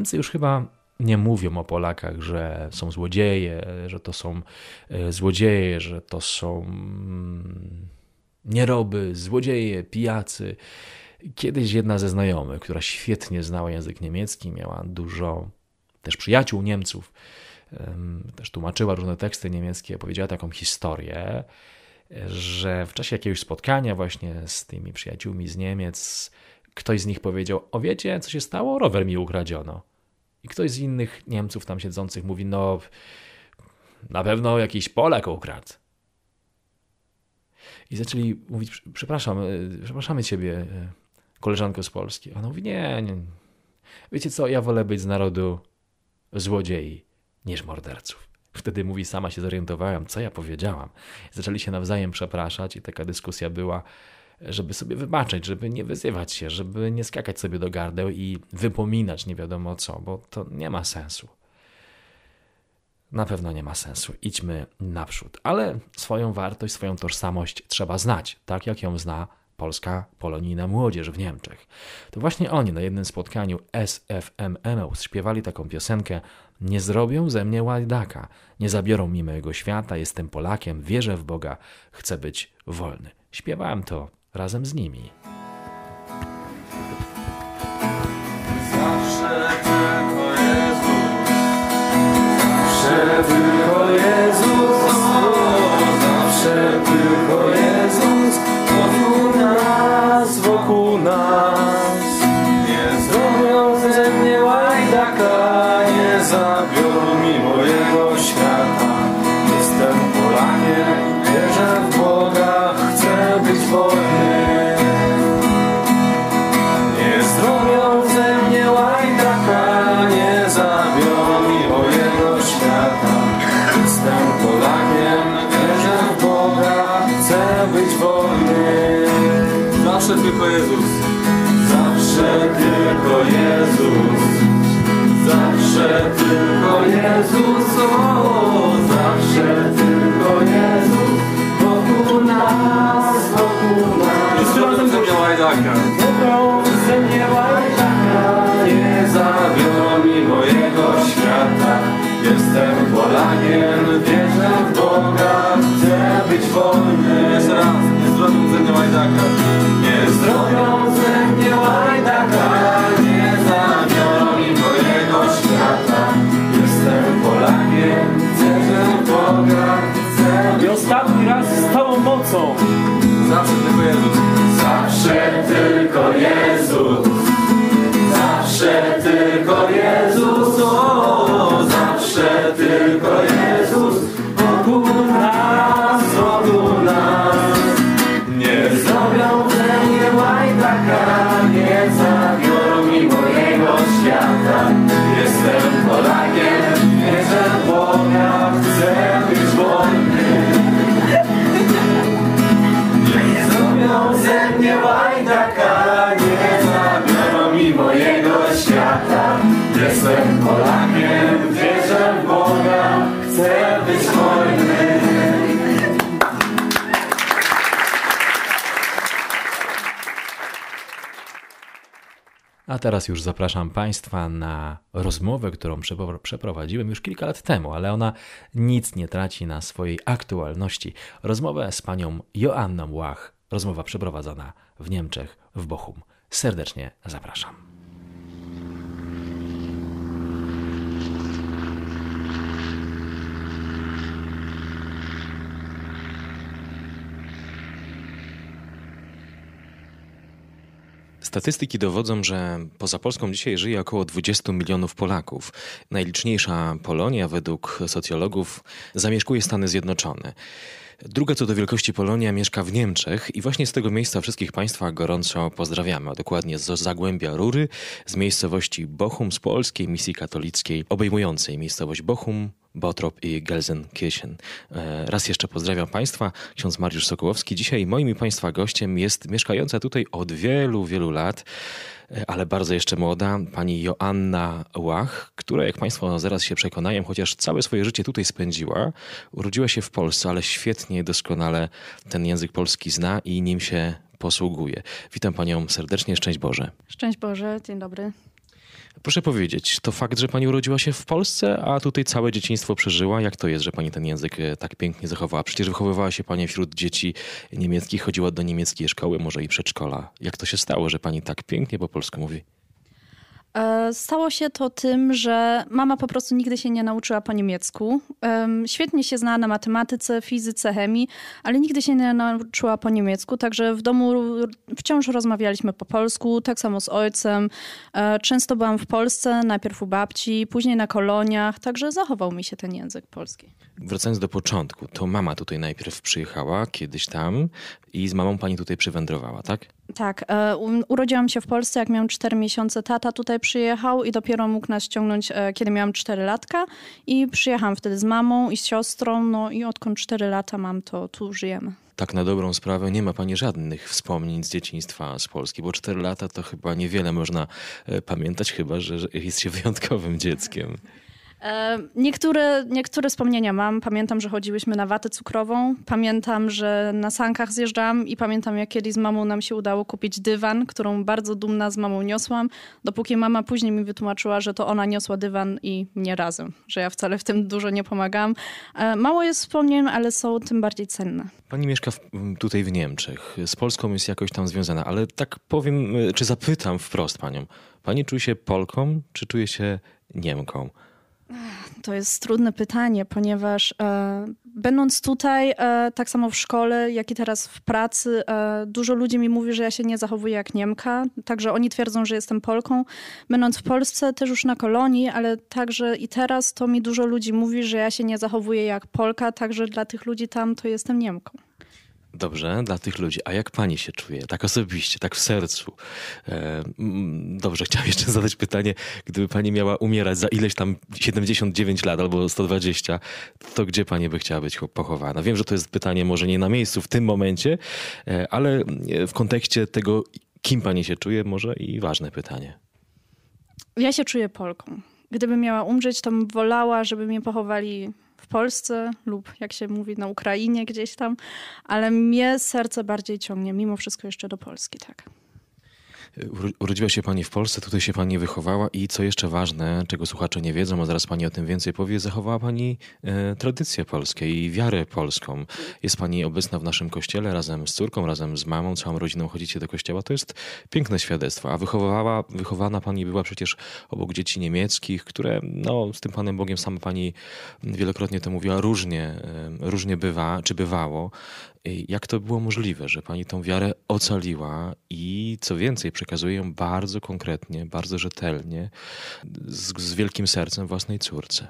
Niemcy już chyba nie mówią o Polakach, że są złodzieje, że to są złodzieje, że to są nieroby, złodzieje, pijacy. Kiedyś jedna ze znajomych, która świetnie znała język niemiecki, miała dużo też przyjaciół Niemców, też tłumaczyła różne teksty niemieckie, powiedziała taką historię, że w czasie jakiegoś spotkania właśnie z tymi przyjaciółmi z Niemiec ktoś z nich powiedział: o wiecie, co się stało? Rower mi ukradziono. I ktoś z innych Niemców tam siedzących mówi: no na pewno jakiś Polak ukradł. I zaczęli mówić: przepraszam, przepraszamy ciebie, koleżanko z Polski. Ona mówi: nie, nie, wiecie co, ja wolę być z narodu złodziei niż morderców. Wtedy mówi: sama się zorientowałem, co ja powiedziałam. Zaczęli się nawzajem przepraszać i taka dyskusja była, żeby sobie wybaczyć, żeby nie wyzywać się, żeby nie skakać sobie do gardeł i wypominać nie wiadomo co, bo to nie ma sensu. Na pewno nie ma sensu. Idźmy naprzód. Ale swoją wartość, swoją tożsamość trzeba znać, tak jak ją zna polska polonijna młodzież w Niemczech. To właśnie oni na jednym spotkaniu S F M M śpiewali taką piosenkę: nie zrobią ze mnie łajdaka, nie zabiorą mi mojego świata, jestem Polakiem, wierzę w Boga, chcę być wolny. Śpiewałem to razem z nimi. Zawsze tylko Jezus, zawsze tylko Jezus, o, zawsze tylko Jezus, wokół nas, wokół nas. Nie zrobią ze mnie łajdaka, nie zabiorą mi mojego świata. Jestem Polakiem, wierzę w Boga, chcę być wolny. Nie zrobią ze mnie łajdaka, nie zabiorą mi mojego świata. Jestem Polakiem, wierzę w Boga, chcę być wolny. Zawsze tylko Jezus, zawsze tylko Jezus, zawsze tylko Jezus, o, zawsze tylko Jezus, wokół nas, wokół nas. Jest razem ze mnie łajdaka, wokół ze mnie łajdaka, nie zabiorą mi mojego świata. Jestem Polakiem, wierzę w Boga, chcę być wolny. Jeszcze raz, nie zrobią ze mnie łajdaka, nie zrobią ze mnie łajdaka, nie zabiorą mi mojego świata. Jestem Polakiem, wierzę w Boga, chcę być I ostatni raz z całą mocą. Zawsze tylko Jezus, zawsze tylko Jezus, zawsze tylko Jezus, o, zawsze tylko Jezus, wokół nas, wokół nas. Nie zrobią ze mnie łajdaka, nie zabiorą mi mojego świata. Jestem Polakiem, wierzę w Boga, chcę być wolny. Nie zrobią ze mnie łajdaka, nie zabiorą mi mojego świata. Jestem Polakiem, wierzę w Boga, chcę być wolny. A teraz już zapraszam Państwa na rozmowę, którą przeprowadziłem już kilka lat temu, ale ona nic nie traci na swojej aktualności. Rozmowę z panią Joanną Łach. Rozmowa przeprowadzona w Niemczech, w Bochum. Serdecznie zapraszam. Statystyki dowodzą, że poza Polską dzisiaj żyje około dwadzieścia milionów Polaków. Najliczniejsza Polonia według socjologów zamieszkuje Stany Zjednoczone. Druga co do wielkości Polonia mieszka w Niemczech i właśnie z tego miejsca wszystkich Państwa gorąco pozdrawiamy, a dokładnie z Zagłębia Rury, z miejscowości Bochum, z polskiej misji katolickiej obejmującej miejscowość Bochum, Bottrop i Gelsenkirchen. Raz jeszcze pozdrawiam Państwa, ksiądz Mariusz Sokołowski. Dzisiaj moim i Państwa gościem jest mieszkająca tutaj od wielu, wielu lat, ale bardzo jeszcze młoda, pani Joanna Łach, która, jak Państwo zaraz się przekonają, chociaż całe swoje życie tutaj spędziła, urodziła się w Polsce, ale świetnie, doskonale ten język polski zna i nim się posługuje. Witam Panią serdecznie, szczęść Boże. Szczęść Boże, dzień dobry. Proszę powiedzieć, to fakt, że pani urodziła się w Polsce, a tutaj całe dzieciństwo przeżyła? Jak to jest, że pani ten język tak pięknie zachowała? Przecież wychowywała się pani wśród dzieci niemieckich, chodziła do niemieckiej szkoły, może i przedszkola. Jak to się stało, że pani tak pięknie po polsku mówi? Stało się to tym, że mama po prostu nigdy się nie nauczyła po niemiecku. Świetnie się zna na matematyce, fizyce, chemii, ale nigdy się nie nauczyła po niemiecku, także w domu wciąż rozmawialiśmy po polsku, tak samo z ojcem. Często byłam w Polsce, najpierw u babci, później na koloniach, także zachował mi się ten język polski. Wracając do początku, to mama tutaj najpierw przyjechała kiedyś tam i z mamą pani tutaj przywędrowała, tak? Tak, e, urodziłam się w Polsce, jak miałam cztery miesiące, tata tutaj przyjechał i dopiero mógł nas ściągnąć, e, kiedy miałam cztery latka i przyjechałam wtedy z mamą i z siostrą, no i odkąd cztery lata mam, to tu żyjemy. Tak na dobrą sprawę nie ma pani żadnych wspomnień z dzieciństwa z Polski, bo cztery lata to chyba niewiele można e, pamiętać, chyba że jest się wyjątkowym dzieckiem. Niektóre, niektóre wspomnienia mam. Pamiętam, że chodziłyśmy na watę cukrową. Pamiętam, że na sankach zjeżdżałam i pamiętam, jak kiedyś z mamą nam się udało kupić dywan, którą bardzo dumna z mamą niosłam, dopóki mama później mi wytłumaczyła, że to ona niosła dywan i mnie razem, że ja wcale w tym dużo nie pomagałam. Mało jest wspomnień, ale są tym bardziej cenne. Pani mieszka w, tutaj w Niemczech. Z Polską jest jakoś tam związana, ale tak powiem, czy zapytam wprost panią. Pani czuje się Polką, czy czuje się Niemką? To jest trudne pytanie, ponieważ e, będąc tutaj, e, tak samo w szkole, jak i teraz w pracy, e, dużo ludzi mi mówi, że ja się nie zachowuję jak Niemka, także oni twierdzą, że jestem Polką. Będąc w Polsce, też już na kolonii, ale także i teraz to mi dużo ludzi mówi, że ja się nie zachowuję jak Polka, także dla tych ludzi tam to jestem Niemką. Dobrze, dla tych ludzi. A jak pani się czuje? Tak osobiście, tak w sercu. E, dobrze, chciałem jeszcze zadać pytanie. Gdyby pani miała umierać za ileś tam siedemdziesiąt dziewięć lat albo sto dwadzieścia, to gdzie pani by chciała być pochowana? Wiem, że to jest pytanie może nie na miejscu w tym momencie, e, ale w kontekście tego, kim pani się czuje, może i ważne pytanie. Ja się czuję Polką. Gdybym miała umrzeć, to bym wolała, żeby mnie pochowali w Polsce lub, jak się mówi, na Ukrainie gdzieś tam, ale mnie serce bardziej ciągnie mimo wszystko jeszcze do Polski, tak. Urodziła się pani w Polsce, tutaj się pani wychowała i co jeszcze ważne, czego słuchacze nie wiedzą, a zaraz pani o tym więcej powie, zachowała pani e, tradycje polskie i wiarę polską. Jest pani obecna w naszym kościele razem z córką, razem z mamą, całą rodziną chodzicie do kościoła. To jest piękne świadectwo. A wychowała, wychowana pani była przecież obok dzieci niemieckich, które no, z tym Panem Bogiem, sama pani wielokrotnie to mówiła, różnie, e, różnie bywa, czy bywało. Jak to było możliwe, że pani tą wiarę ocaliła i co więcej, przekazuje ją bardzo konkretnie, bardzo rzetelnie, z, z wielkim sercem własnej córce?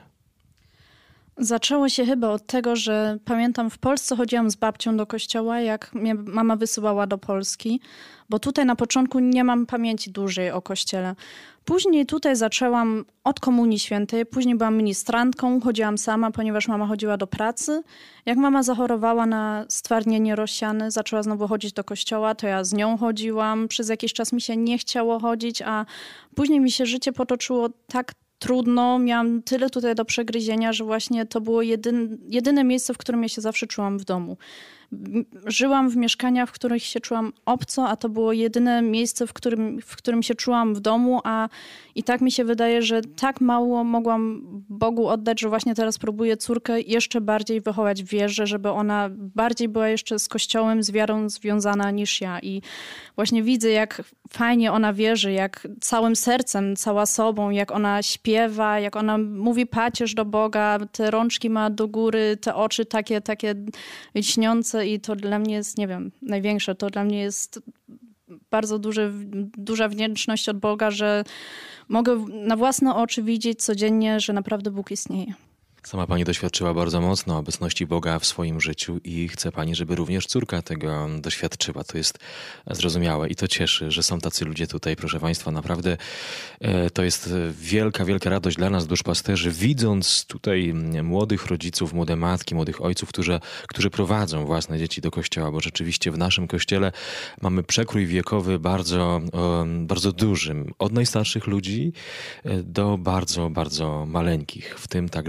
Zaczęło się chyba od tego, że pamiętam, w Polsce chodziłam z babcią do kościoła, jak mnie mama wysyłała do Polski, bo tutaj na początku nie mam pamięci dużej o kościele. Później tutaj zaczęłam od Komunii Świętej, później byłam ministrantką, chodziłam sama, ponieważ mama chodziła do pracy. Jak mama zachorowała na stwardnienie rozsiane, zaczęła znowu chodzić do kościoła, to ja z nią chodziłam. Przez jakiś czas mi się nie chciało chodzić, a później mi się życie potoczyło tak trudno, miałam tyle tutaj do przegryzienia, że właśnie to było jedyn, jedyne miejsce, w którym ja się zawsze czułam w domu. Żyłam w mieszkaniach, w których się czułam obco, a to było jedyne miejsce, w którym, w którym się czułam w domu, a i tak mi się wydaje, że tak mało mogłam Bogu oddać, że właśnie teraz próbuję córkę jeszcze bardziej wychować w wierze, żeby ona bardziej była jeszcze z Kościołem, z wiarą związana niż ja. I właśnie widzę, jak fajnie ona wierzy, jak całym sercem, cała sobą, jak ona śpiewa, jak ona mówi pacierz do Boga, te rączki ma do góry, te oczy takie, takie lśniące i to dla mnie jest, nie wiem, największe. To dla mnie jest bardzo duży, duża wdzięczność od Boga, że mogę na własne oczy widzieć codziennie, że naprawdę Bóg istnieje. Sama pani doświadczyła bardzo mocno obecności Boga w swoim życiu i chce pani, żeby również córka tego doświadczyła. To jest zrozumiałe i to cieszy, że są tacy ludzie tutaj, proszę państwa. Naprawdę e, to jest wielka, wielka radość dla nas, duszpasterzy, widząc tutaj młodych rodziców, młode matki, młodych ojców, którzy, którzy prowadzą własne dzieci do kościoła, bo rzeczywiście w naszym kościele mamy przekrój wiekowy bardzo, e, bardzo dużym. Od najstarszych ludzi do bardzo, bardzo maleńkich, w tym także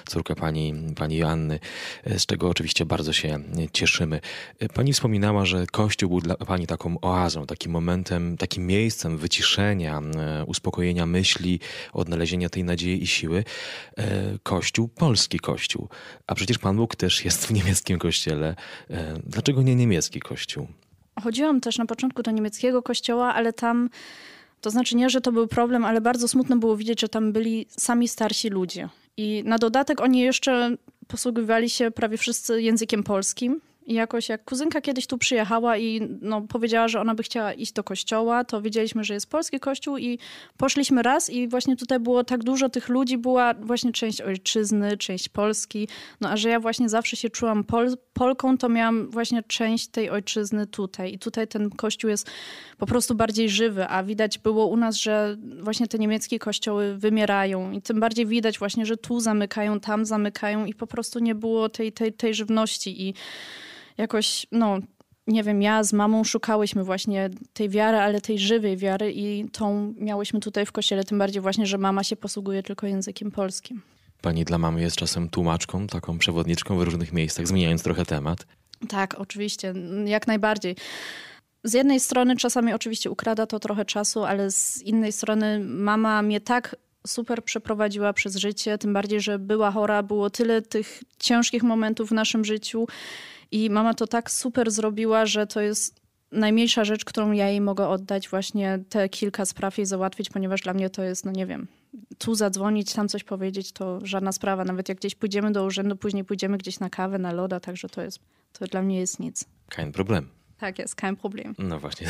córka pani, pani Joanny, z czego oczywiście bardzo się cieszymy. Pani wspominała, że Kościół był dla pani taką oazą, takim momentem, takim miejscem wyciszenia, uspokojenia myśli, odnalezienia tej nadziei i siły. Kościół, polski Kościół. A przecież Pan Bóg też jest w niemieckim kościele. Dlaczego nie niemiecki Kościół? Chodziłam też na początku do niemieckiego kościoła, ale tam, to znaczy nie, że to był problem, ale bardzo smutno było widzieć, że tam byli sami starsi ludzie. I na dodatek oni jeszcze posługiwali się prawie wszyscy językiem polskim. I jakoś jak kuzynka kiedyś tu przyjechała i no, powiedziała, że ona by chciała iść do kościoła, to wiedzieliśmy, że jest polski kościół i poszliśmy raz i właśnie tutaj było tak dużo tych ludzi, była właśnie część ojczyzny, część Polski. No a że ja właśnie zawsze się czułam Pol- Polką, to miałam właśnie część tej ojczyzny tutaj. I tutaj ten kościół jest po prostu bardziej żywy, a widać było u nas, że właśnie te niemieckie kościoły wymierają i tym bardziej widać właśnie, że tu zamykają, tam zamykają i po prostu nie było tej, tej, tej żywności i jakoś, no, nie wiem, ja z mamą szukałyśmy właśnie tej wiary, ale tej żywej wiary i tą miałyśmy tutaj w kościele, tym bardziej właśnie, że mama się posługuje tylko językiem polskim. Pani dla mamy jest czasem tłumaczką, taką przewodniczką w różnych miejscach, zmieniając trochę temat. Tak, oczywiście, jak najbardziej. Z jednej strony czasami oczywiście ukrada to trochę czasu, ale z innej strony mama mnie tak super przeprowadziła przez życie, tym bardziej, że była chora, było tyle tych ciężkich momentów w naszym życiu i mama to tak super zrobiła, że to jest najmniejsza rzecz, którą ja jej mogę oddać, właśnie te kilka spraw jej załatwić, ponieważ dla mnie to jest, no nie wiem, tu zadzwonić, tam coś powiedzieć, to żadna sprawa. Nawet jak gdzieś pójdziemy do urzędu, później pójdziemy gdzieś na kawę, na loda, także to jest, to dla mnie jest nic. Kein Problem. Tak jest, kein Problem. No właśnie.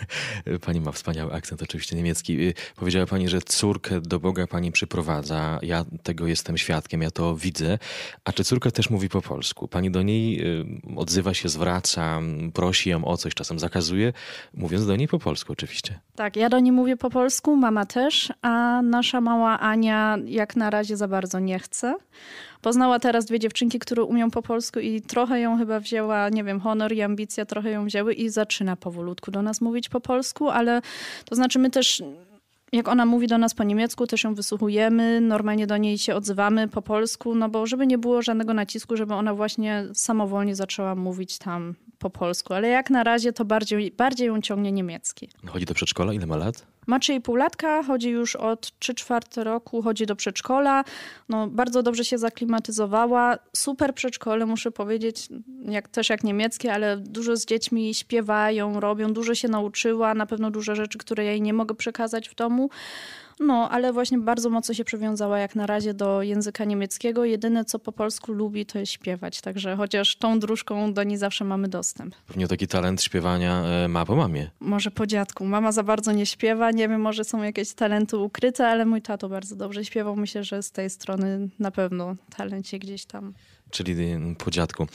Pani ma wspaniały akcent, oczywiście niemiecki. Powiedziała pani, że córkę do Boga pani przyprowadza. Ja tego jestem świadkiem, ja to widzę. A czy córka też mówi po polsku? Pani do niej odzywa się, zwraca, prosi ją o coś, czasem zakazuje, mówiąc do niej po polsku oczywiście. Tak, ja do niej mówię po polsku, mama też, a nasza mała Ania jak na razie za bardzo nie chce. Poznała teraz dwie dziewczynki, które umią po polsku i trochę ją chyba wzięła, nie wiem, honor i ambicja trochę ją wzięły i zaczyna powolutku do nas mówić po polsku, ale to znaczy my też, jak ona mówi do nas po niemiecku, też ją wysłuchujemy, normalnie do niej się odzywamy po polsku, no bo żeby nie było żadnego nacisku, żeby ona właśnie samowolnie zaczęła mówić tam po polsku, ale jak na razie to bardziej, bardziej ją ciągnie niemiecki. Chodzi do przedszkola? Ile ma lat? Ma trzy i pół latka, chodzi już od trzy czwarte roku, chodzi do przedszkola. No, bardzo dobrze się zaklimatyzowała. Super przedszkole, muszę powiedzieć, jak, też jak niemieckie, ale dużo z dziećmi śpiewają, robią, dużo się nauczyła. Na pewno dużo rzeczy, które ja jej nie mogę przekazać w domu. No, ale właśnie bardzo mocno się przywiązała jak na razie do języka niemieckiego. Jedyne, co po polsku lubi, to jest śpiewać. Także chociaż tą dróżką do niej zawsze mamy dostęp. Pewnie taki talent śpiewania ma po mamie. Może po dziadku. Mama za bardzo nie śpiewa. Nie wiem, może są jakieś talenty ukryte, ale mój tato bardzo dobrze śpiewał. Myślę, że z tej strony na pewno talent się gdzieś tam... Czyli po dziadku.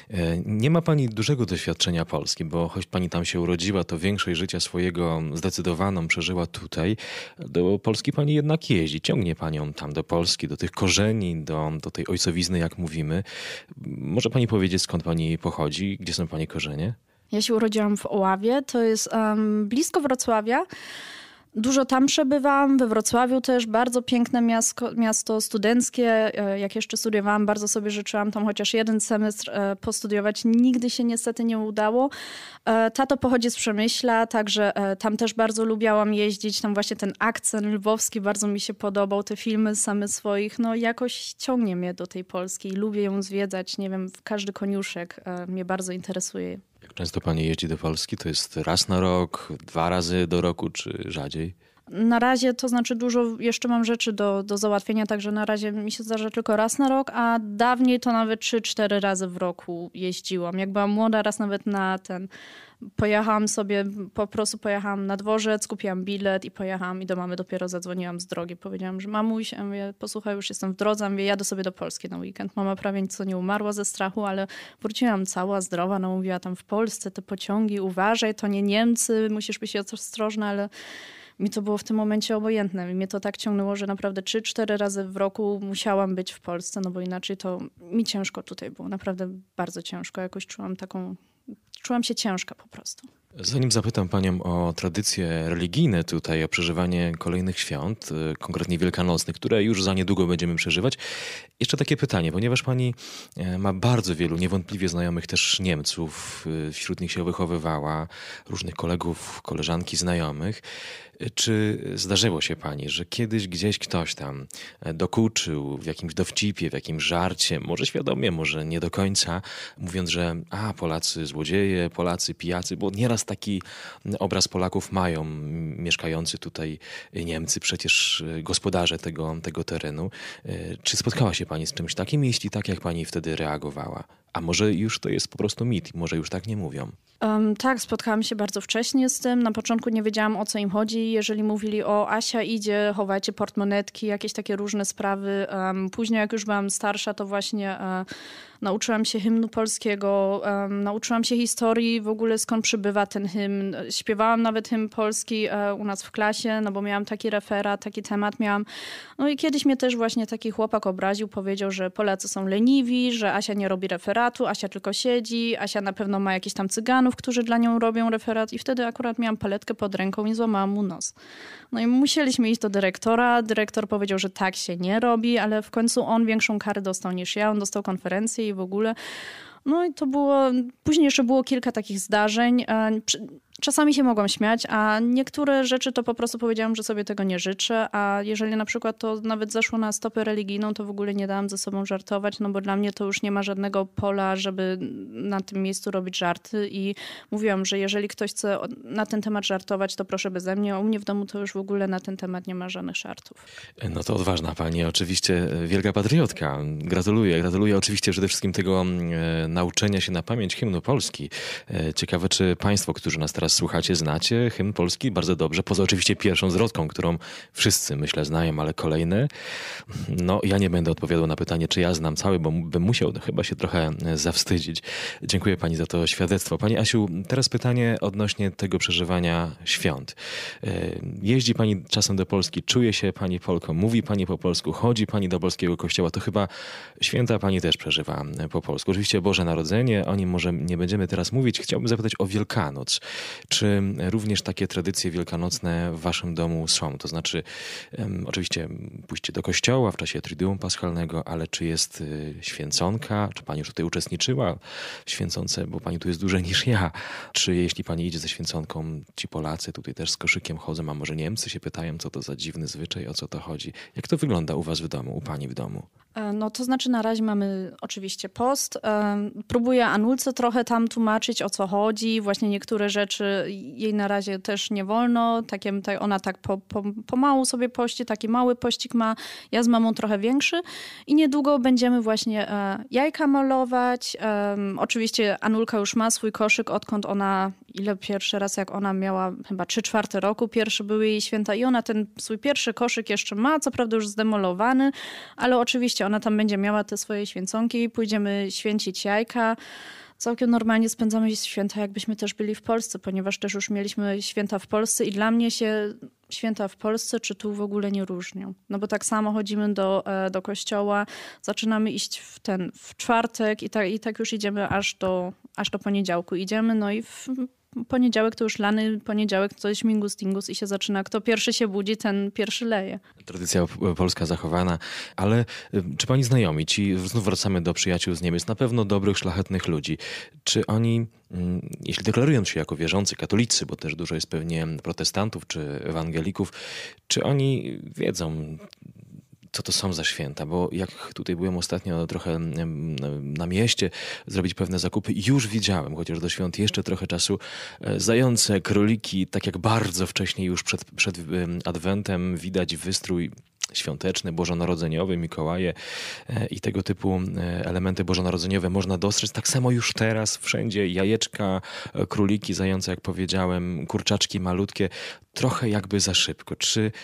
Nie ma pani dużego doświadczenia Polski, bo choć pani tam się urodziła, to większość życia swojego zdecydowaną przeżyła tutaj. Do Polski pani jednak jeździ. Ciągnie panią tam do Polski, do tych korzeni, do, do tej ojcowizny, jak mówimy. Może pani powiedzieć, skąd pani pochodzi? Gdzie są pani korzenie? Ja się urodziłam w Oławie. To jest um, blisko Wrocławia. Dużo tam przebywałam, we Wrocławiu też, bardzo piękne miasto, miasto studenckie. Jak jeszcze studiowałam, bardzo sobie życzyłam tam chociaż jeden semestr postudiować. Nigdy się niestety nie udało. Tato pochodzi z Przemyśla, także tam też bardzo lubiałam jeździć. Tam właśnie ten akcent lwowski bardzo mi się podobał, te filmy same swoich. No jakoś ciągnie mnie do tej Polski i lubię ją zwiedzać. Nie wiem, każdy koniuszek mnie bardzo interesuje. Jak często pani jeździ do Polski? To jest raz na rok, dwa razy do roku, czy rzadziej? Na razie to znaczy dużo jeszcze mam rzeczy do, do załatwienia, także na razie mi się zdarza tylko raz na rok, a dawniej to nawet trzy cztery razy w roku jeździłam. Jak byłam młoda, raz nawet na ten... Pojechałam sobie, po prostu pojechałam na dworzec, kupiłam bilet i pojechałam i do mamy dopiero zadzwoniłam z drogi. Powiedziałam, że mamuś, ja mówię, posłuchaj, już jestem w drodze, mówię, jadę sobie do Polski na weekend. Mama prawie nic nie umarła ze strachu, ale wróciłam cała, zdrowa, no mówiła tam w Polsce te pociągi, uważaj, to nie Niemcy, musisz być ostrożna, ale mi to było w tym momencie obojętne. Mnie to tak ciągnęło, że naprawdę trzy cztery razy w roku musiałam być w Polsce, no bo inaczej to mi ciężko tutaj było, naprawdę bardzo ciężko. Jakoś czułam taką... Czułam się ciężka po prostu. Zanim zapytam panią o tradycje religijne tutaj, o przeżywanie kolejnych świąt, konkretnie wielkanocnych, które już za niedługo będziemy przeżywać, jeszcze takie pytanie, ponieważ pani ma bardzo wielu niewątpliwie znajomych też Niemców, wśród nich się wychowywała, różnych kolegów, koleżanki, znajomych. Czy zdarzyło się pani, że kiedyś gdzieś ktoś tam dokuczył w jakimś dowcipie, w jakimś żarcie, może świadomie, może nie do końca, mówiąc, że a, Polacy złodzieje, Polacy pijacy, bo nieraz taki obraz Polaków mają mieszkający tutaj Niemcy, przecież gospodarze tego, tego terenu. Czy spotkała się pani z czymś takim? Jeśli tak, jak pani wtedy reagowała? A może już to jest po prostu mit, może już tak nie mówią? Um, tak, spotkałam się bardzo wcześnie z tym. Na początku nie wiedziałam, o co im chodzi. Jeżeli mówili o Asia idzie, chowajcie portmonetki, jakieś takie różne sprawy. Um, później, jak już byłam starsza, to właśnie um, nauczyłam się hymnu polskiego, um, nauczyłam się historii, w ogóle skąd przybywa ten hymn. Śpiewałam nawet hymn polski um, u nas w klasie, no bo miałam taki referat, taki temat miałam. No i kiedyś mnie też właśnie taki chłopak obraził, powiedział, że Polacy są leniwi, że Asia nie robi referatu, Asia tylko siedzi, Asia na pewno ma jakiś tam cyganów, którzy dla nią robią referat i wtedy akurat miałam paletkę pod ręką i złamałam mu nos. No i musieliśmy iść do dyrektora. Dyrektor powiedział, że tak się nie robi, ale w końcu on większą karę dostał niż ja. On dostał konferencję i w ogóle. No i to było... Później jeszcze było kilka takich zdarzeń. Czasami się mogłam śmiać, a niektóre rzeczy to po prostu powiedziałam, że sobie tego nie życzę, a jeżeli na przykład to nawet zeszło na stopę religijną, to w ogóle nie dałam ze sobą żartować, no bo dla mnie to już nie ma żadnego pola, żeby na tym miejscu robić żarty i mówiłam, że jeżeli ktoś chce na ten temat żartować, to proszę beze mnie, a u mnie w domu to już w ogóle na ten temat nie ma żadnych żartów. No to odważna pani, oczywiście wielka patriotka. Gratuluję, gratuluję oczywiście przede wszystkim tego e, nauczenia się na pamięć hymnu Polski. E, ciekawe, czy państwo, którzy nas teraz słuchacie, znacie hymn polski bardzo dobrze, poza oczywiście pierwszą zwrotką, którą wszyscy, myślę, znają, ale kolejne. No, ja nie będę odpowiadał na pytanie, czy ja znam cały, bo bym musiał no, chyba się trochę zawstydzić. Dziękuję pani za to świadectwo. Pani Asiu, teraz pytanie odnośnie tego przeżywania świąt. Jeździ pani czasem do Polski, czuje się pani Polką, mówi pani po polsku, chodzi pani do polskiego kościoła, to chyba święta pani też przeżywa po polsku. Oczywiście Boże Narodzenie, o nim może nie będziemy teraz mówić. Chciałbym zapytać o Wielkanoc. Czy również takie tradycje wielkanocne w waszym domu są? To znaczy, um, oczywiście pójście do kościoła w czasie Triduum Paschalnego, ale czy jest y, święconka? Czy pani już tutaj uczestniczyła w święconce? Bo pani tu jest dłużej niż ja. Czy jeśli pani idzie ze święconką, ci Polacy tutaj też z koszykiem chodzą, a może Niemcy się pytają, co to za dziwny zwyczaj, o co to chodzi? Jak to wygląda u was w domu, u pani w domu? No to znaczy na razie mamy oczywiście post. Próbuję Anulce trochę tam tłumaczyć, o co chodzi. Właśnie niektóre rzeczy jej na razie też nie wolno. Takie, ona tak po, po, pomału sobie pości, taki mały pościg ma. Ja z mamą trochę większy. I niedługo będziemy właśnie jajka malować. Oczywiście Anulka już ma swój koszyk, odkąd ona, ile pierwszy raz jak ona miała, chyba trzy czwarte roku, pierwsze były jej święta i ona ten swój pierwszy koszyk jeszcze ma, co prawda już zdemolowany, ale oczywiście ona tam będzie miała te swoje święconki, pójdziemy święcić jajka. Całkiem normalnie spędzamy święta, jakbyśmy też byli w Polsce, ponieważ też już mieliśmy święta w Polsce i dla mnie się święta w Polsce czy tu w ogóle nie różnią. No bo tak samo chodzimy do, do kościoła, zaczynamy iść w ten w czwartek i tak, i tak już idziemy aż do, aż do poniedziałku. Idziemy, no i w poniedziałek to już lany poniedziałek, to jest mingus tingus i się zaczyna. Kto pierwszy się budzi, ten pierwszy leje. Tradycja polska zachowana. Ale czy pani znajomi, ci, znów wracamy do przyjaciół z Niemiec, na pewno dobrych, szlachetnych ludzi, czy oni, jeśli deklarują się jako wierzący katolicy, bo też dużo jest pewnie protestantów czy ewangelików, czy oni wiedzą, co to są za święta, bo jak tutaj byłem ostatnio trochę na mieście zrobić pewne zakupy i już widziałem, chociaż do świąt jeszcze trochę czasu, zające, króliki, tak jak bardzo wcześniej już przed, przed Adwentem widać wystrój świąteczny, bożonarodzeniowy, Mikołaje i tego typu elementy bożonarodzeniowe można dostrzec. Tak samo już teraz wszędzie jajeczka, króliki, zające, jak powiedziałem, kurczaczki malutkie, trochę jakby za szybko. Czy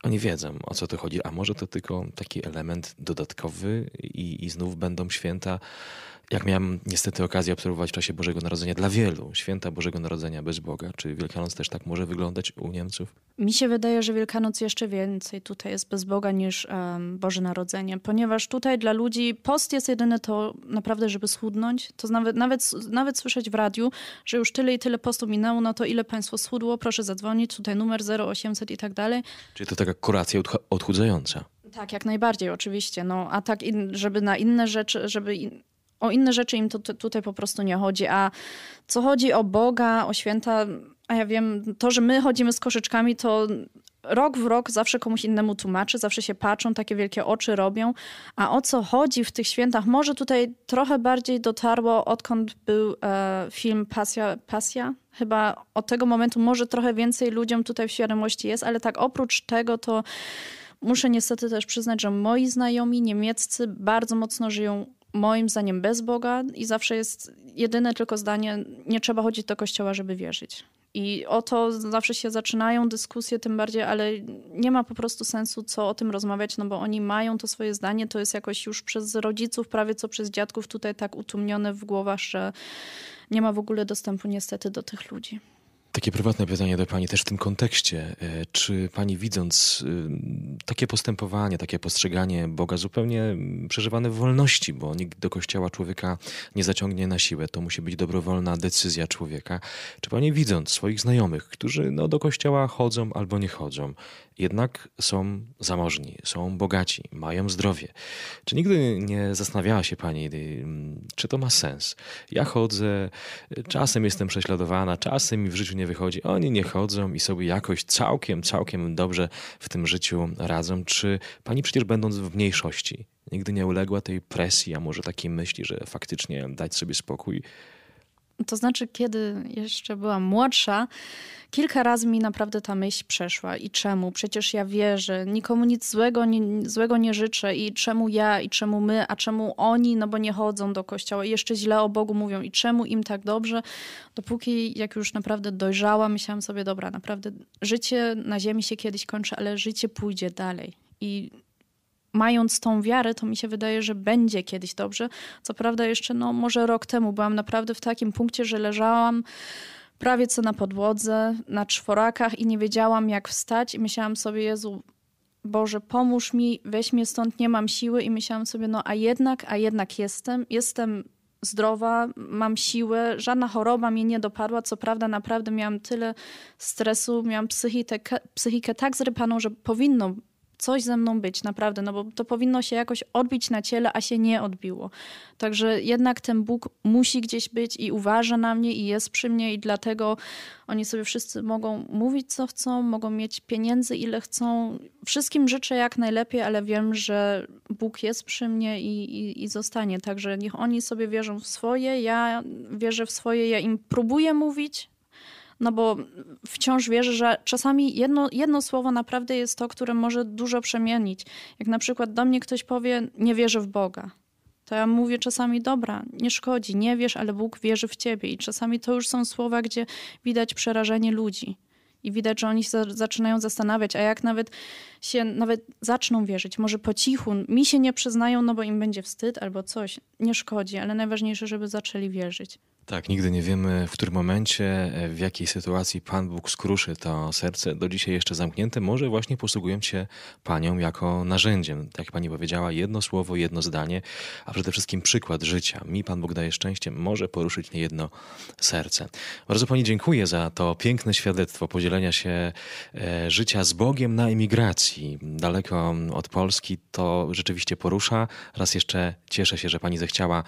Oni wiedzą, o co tu chodzi, a może to tylko taki element dodatkowy i, i znów będą święta, jak miałem niestety okazję obserwować w czasie Bożego Narodzenia dla wielu, święta Bożego Narodzenia bez Boga. Czy Wielkanoc też tak może wyglądać u Niemców? Mi się wydaje, że Wielkanoc jeszcze więcej tutaj jest bez Boga niż um, Boże Narodzenie, ponieważ tutaj dla ludzi post jest jedyne to naprawdę, żeby schudnąć. To nawet, nawet, nawet słyszeć w radiu, że już tyle i tyle postu minęło, no to ile państwo schudło, proszę zadzwonić, tutaj numer zero osiemset i tak dalej. Czyli to taka kuracja odchudzająca. Tak, jak najbardziej oczywiście, no a tak, in, żeby na inne rzeczy, żeby... In, O inne rzeczy im to, to tutaj po prostu nie chodzi, a co chodzi o Boga, o święta, a ja wiem, to, że my chodzimy z koszyczkami, to rok w rok zawsze komuś innemu tłumaczy, zawsze się patrzą, takie wielkie oczy robią, a o co chodzi w tych świętach, może tutaj trochę bardziej dotarło, odkąd był e, film Pasja, Pasja, chyba od tego momentu może trochę więcej ludziom tutaj w świadomości jest, ale tak oprócz tego to muszę niestety też przyznać, że moi znajomi niemieccy bardzo mocno żyją moim zdaniem bez Boga i zawsze jest jedyne tylko zdanie, nie trzeba chodzić do kościoła, żeby wierzyć. I o to zawsze się zaczynają dyskusje, tym bardziej, ale nie ma po prostu sensu, co o tym rozmawiać, no bo oni mają to swoje zdanie, to jest jakoś już przez rodziców, prawie co przez dziadków tutaj tak utłumnione w głowach, że nie ma w ogóle dostępu niestety do tych ludzi. Takie prywatne pytanie do pani też w tym kontekście. Czy pani widząc takie postępowanie, takie postrzeganie Boga zupełnie przeżywane w wolności, bo nikt do kościoła człowieka nie zaciągnie na siłę, to musi być dobrowolna decyzja człowieka. Czy pani widząc swoich znajomych, którzy no, do kościoła chodzą albo nie chodzą, jednak są zamożni, są bogaci, mają zdrowie. Czy nigdy nie zastanawiała się pani, czy to ma sens? Ja chodzę, czasem jestem prześladowana, czasem mi w życiu nie wychodzi. Oni nie chodzą i sobie jakoś całkiem, całkiem dobrze w tym życiu radzą. Czy pani przecież będąc w mniejszości nigdy nie uległa tej presji, a może takiej myśli, że faktycznie dać sobie spokój? To znaczy, kiedy jeszcze byłam młodsza, kilka razy mi naprawdę ta myśl przeszła. I czemu? Przecież ja wierzę, nikomu nic złego nie, złego nie życzę. I czemu ja, i czemu my, a czemu oni, no bo nie chodzą do kościoła i jeszcze źle o Bogu mówią. I czemu im tak dobrze? Dopóki jak już naprawdę dojrzałam, myślałam sobie, dobra, naprawdę życie na ziemi się kiedyś kończy, ale życie pójdzie dalej. I mając tą wiarę, to mi się wydaje, że będzie kiedyś dobrze. Co prawda jeszcze, no może rok temu byłam naprawdę w takim punkcie, że leżałam prawie co na podłodze, na czworakach i nie wiedziałam jak wstać i myślałam sobie, Jezu, Boże, pomóż mi, weź mnie stąd, nie mam siły i myślałam sobie, no a jednak, a jednak jestem, jestem zdrowa, mam siłę, żadna choroba mnie nie dopadła. Co prawda naprawdę miałam tyle stresu, miałam psychikę, psychikę tak zrypaną, że powinno coś ze mną być, naprawdę, no bo to powinno się jakoś odbić na ciele, a się nie odbiło. Także jednak ten Bóg musi gdzieś być i uważa na mnie i jest przy mnie i dlatego oni sobie wszyscy mogą mówić, co chcą, mogą mieć pieniędzy, ile chcą. Wszystkim życzę jak najlepiej, ale wiem, że Bóg jest przy mnie i, i, i zostanie. Także niech oni sobie wierzą w swoje, ja wierzę w swoje, ja im próbuję mówić, no bo wciąż wierzę, że czasami jedno, jedno słowo naprawdę jest to, które może dużo przemienić. Jak na przykład do mnie ktoś powie, nie wierzę w Boga. To ja mówię czasami, dobra, nie szkodzi, nie wiesz, ale Bóg wierzy w ciebie. I czasami to już są słowa, gdzie widać przerażenie ludzi. I widać, że oni się zaczynają zastanawiać, a jak nawet się nawet zaczną wierzyć, może po cichu, mi się nie przyznają, no bo im będzie wstyd albo coś, nie szkodzi, ale najważniejsze, żeby zaczęli wierzyć. Tak, nigdy nie wiemy, w którym momencie, w jakiej sytuacji Pan Bóg skruszy to serce, do dzisiaj jeszcze zamknięte, może właśnie posługując się Panią jako narzędziem. Tak jak Pani powiedziała, jedno słowo, jedno zdanie, a przede wszystkim przykład życia. Mi Pan Bóg daje szczęście, może poruszyć niejedno serce. Bardzo Pani dziękuję za to piękne świadectwo podzielenia się e, życia z Bogiem na emigracji. Daleko od Polski to rzeczywiście porusza. Raz jeszcze cieszę się, że Pani zechciała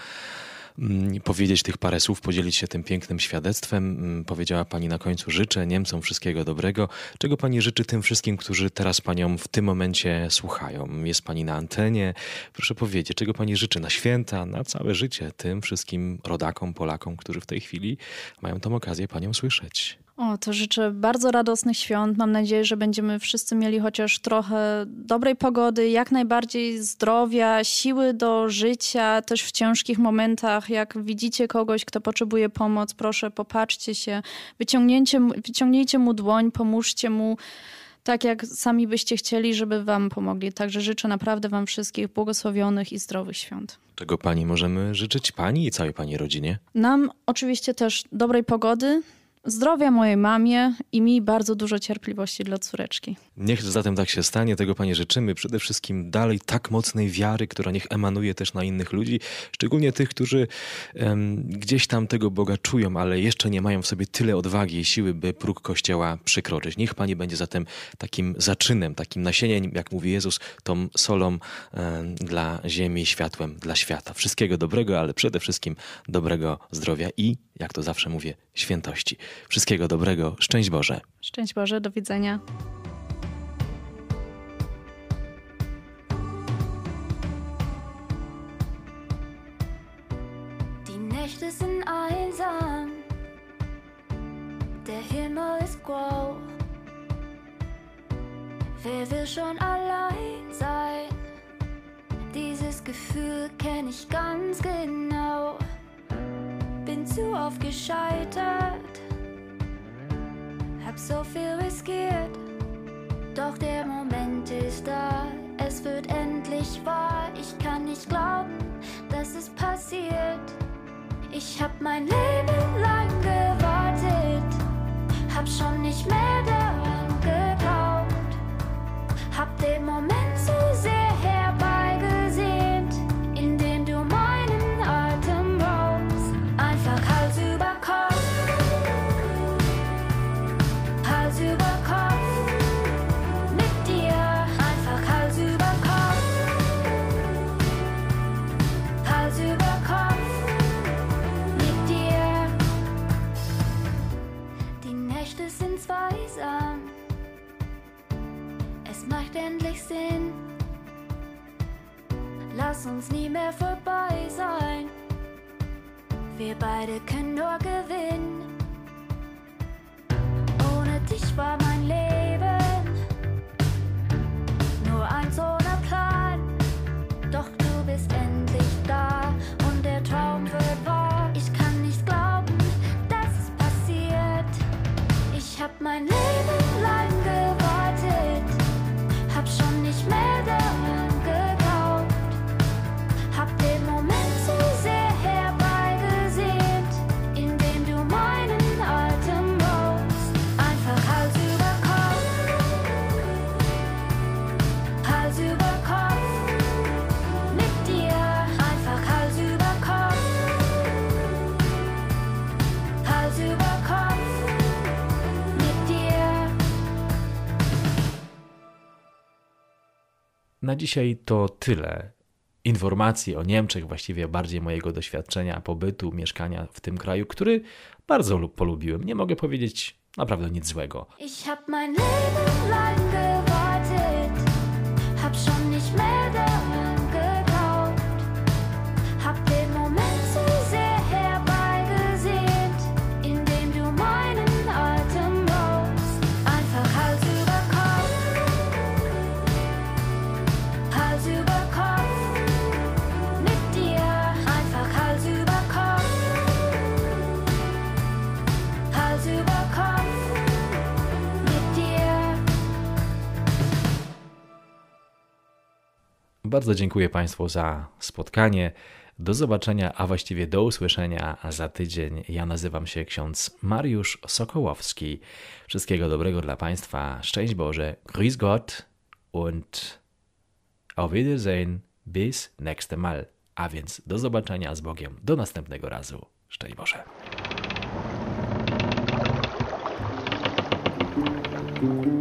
powiedzieć tych parę słów, podzielić się tym pięknym świadectwem. Powiedziała Pani na końcu, życzę Niemcom wszystkiego dobrego. Czego Pani życzy tym wszystkim, którzy teraz Panią w tym momencie słuchają? Jest Pani na antenie. Proszę powiedzieć, czego Pani życzy na święta, na całe życie tym wszystkim rodakom, Polakom, którzy w tej chwili mają tą okazję Panią słyszeć? O, to życzę bardzo radosnych świąt. Mam nadzieję, że będziemy wszyscy mieli chociaż trochę dobrej pogody, jak najbardziej zdrowia, siły do życia, też w ciężkich momentach. Jak widzicie kogoś, kto potrzebuje pomocy, proszę, popatrzcie się, wyciągnięcie, wyciągnijcie mu dłoń, pomóżcie mu. tak jak sami byście chcieli, żeby wam pomogli. Także życzę naprawdę wam wszystkich błogosławionych i zdrowych świąt. Czego pani możemy życzyć pani i całej pani rodzinie? Nam oczywiście też dobrej pogody, zdrowia mojej mamie i mi bardzo dużo cierpliwości dla córeczki. Niech zatem tak się stanie, tego pani życzymy. Przede wszystkim dalej tak mocnej wiary, która niech emanuje też na innych ludzi, szczególnie tych, którzy um, gdzieś tam tego Boga czują, ale jeszcze nie mają w sobie tyle odwagi i siły, by próg Kościoła przekroczyć. Niech pani będzie zatem takim zaczynem, takim nasieniem, jak mówi Jezus, tą solą um, dla ziemi, światłem dla świata. Wszystkiego dobrego, ale przede wszystkim dobrego zdrowia i, jak to zawsze mówię, świętości. Wszystkiego dobrego. Szczęść Boże. Szczęść Boże. Do widzenia. Die Nächte sind einsam, der Himmel ist grau. Wer will schon allein sein? Dieses Gefühl kenn ich ganz genau. Bin zu oft gescheitert, hab so viel riskiert, doch der Moment ist da, es wird endlich wahr. Ich kann nicht glauben, dass es passiert. Ich hab mein Leben lang gewartet, hab schon nicht mehr daran geglaubt, hab den Moment so sehr herbeigesehnt, in dem du meinen Atem raubst. Einfach Hals über Kopf, Hals über Kopf, mit dir. Einfach Hals über Kopf, Hals über Kopf, mit dir. Die Nächte sind zweisam, es macht endlich Sinn. Lass uns nie mehr vorbei sein. Wir beide können nur gewinnen. Ohne dich war mein Leben nur eins ohne Plan. Doch du bist endlich da und der Traum wird wahr. Ich kann nicht glauben, dass es passiert. Ich hab mein Leben lang gewartet, hab schon nicht mehr daran geglaubt, hab den Moment so sehr herbeigesehnt, in dem du meinen Atem raubst. Einfach Hals über Kopf, Hals über Kopf, mit dir. Einfach Hals über Kopf, Hals über Kopf, mit dir. Na dzisiaj to tyle. Informacji o Niemczech, właściwie bardziej mojego doświadczenia pobytu, mieszkania w tym kraju, który bardzo lub polubiłem. Nie mogę powiedzieć naprawdę nic złego. Ich hab mein Leben lang gewartet, hab schon nicht mehr daran geglaubt, hab den Moment so sehr herbeigesehnt, in dem du meinen Atem raubst. Einfach Hals über Kopf, Hals über Kopf, mit dir. Einfach Hals über Kopf, Hals über Kopf, mit dir. Bardzo dziękuję Państwu za spotkanie. Do zobaczenia, a właściwie do usłyszenia za tydzień. Ja nazywam się ksiądz Mariusz Sokołowski. Wszystkiego dobrego dla Państwa. Szczęść Boże. Grüß Gott und auf Wiedersehen. Bis nächste Mal. A więc do zobaczenia z Bogiem. Do następnego razu. Szczęść Boże. Thank you.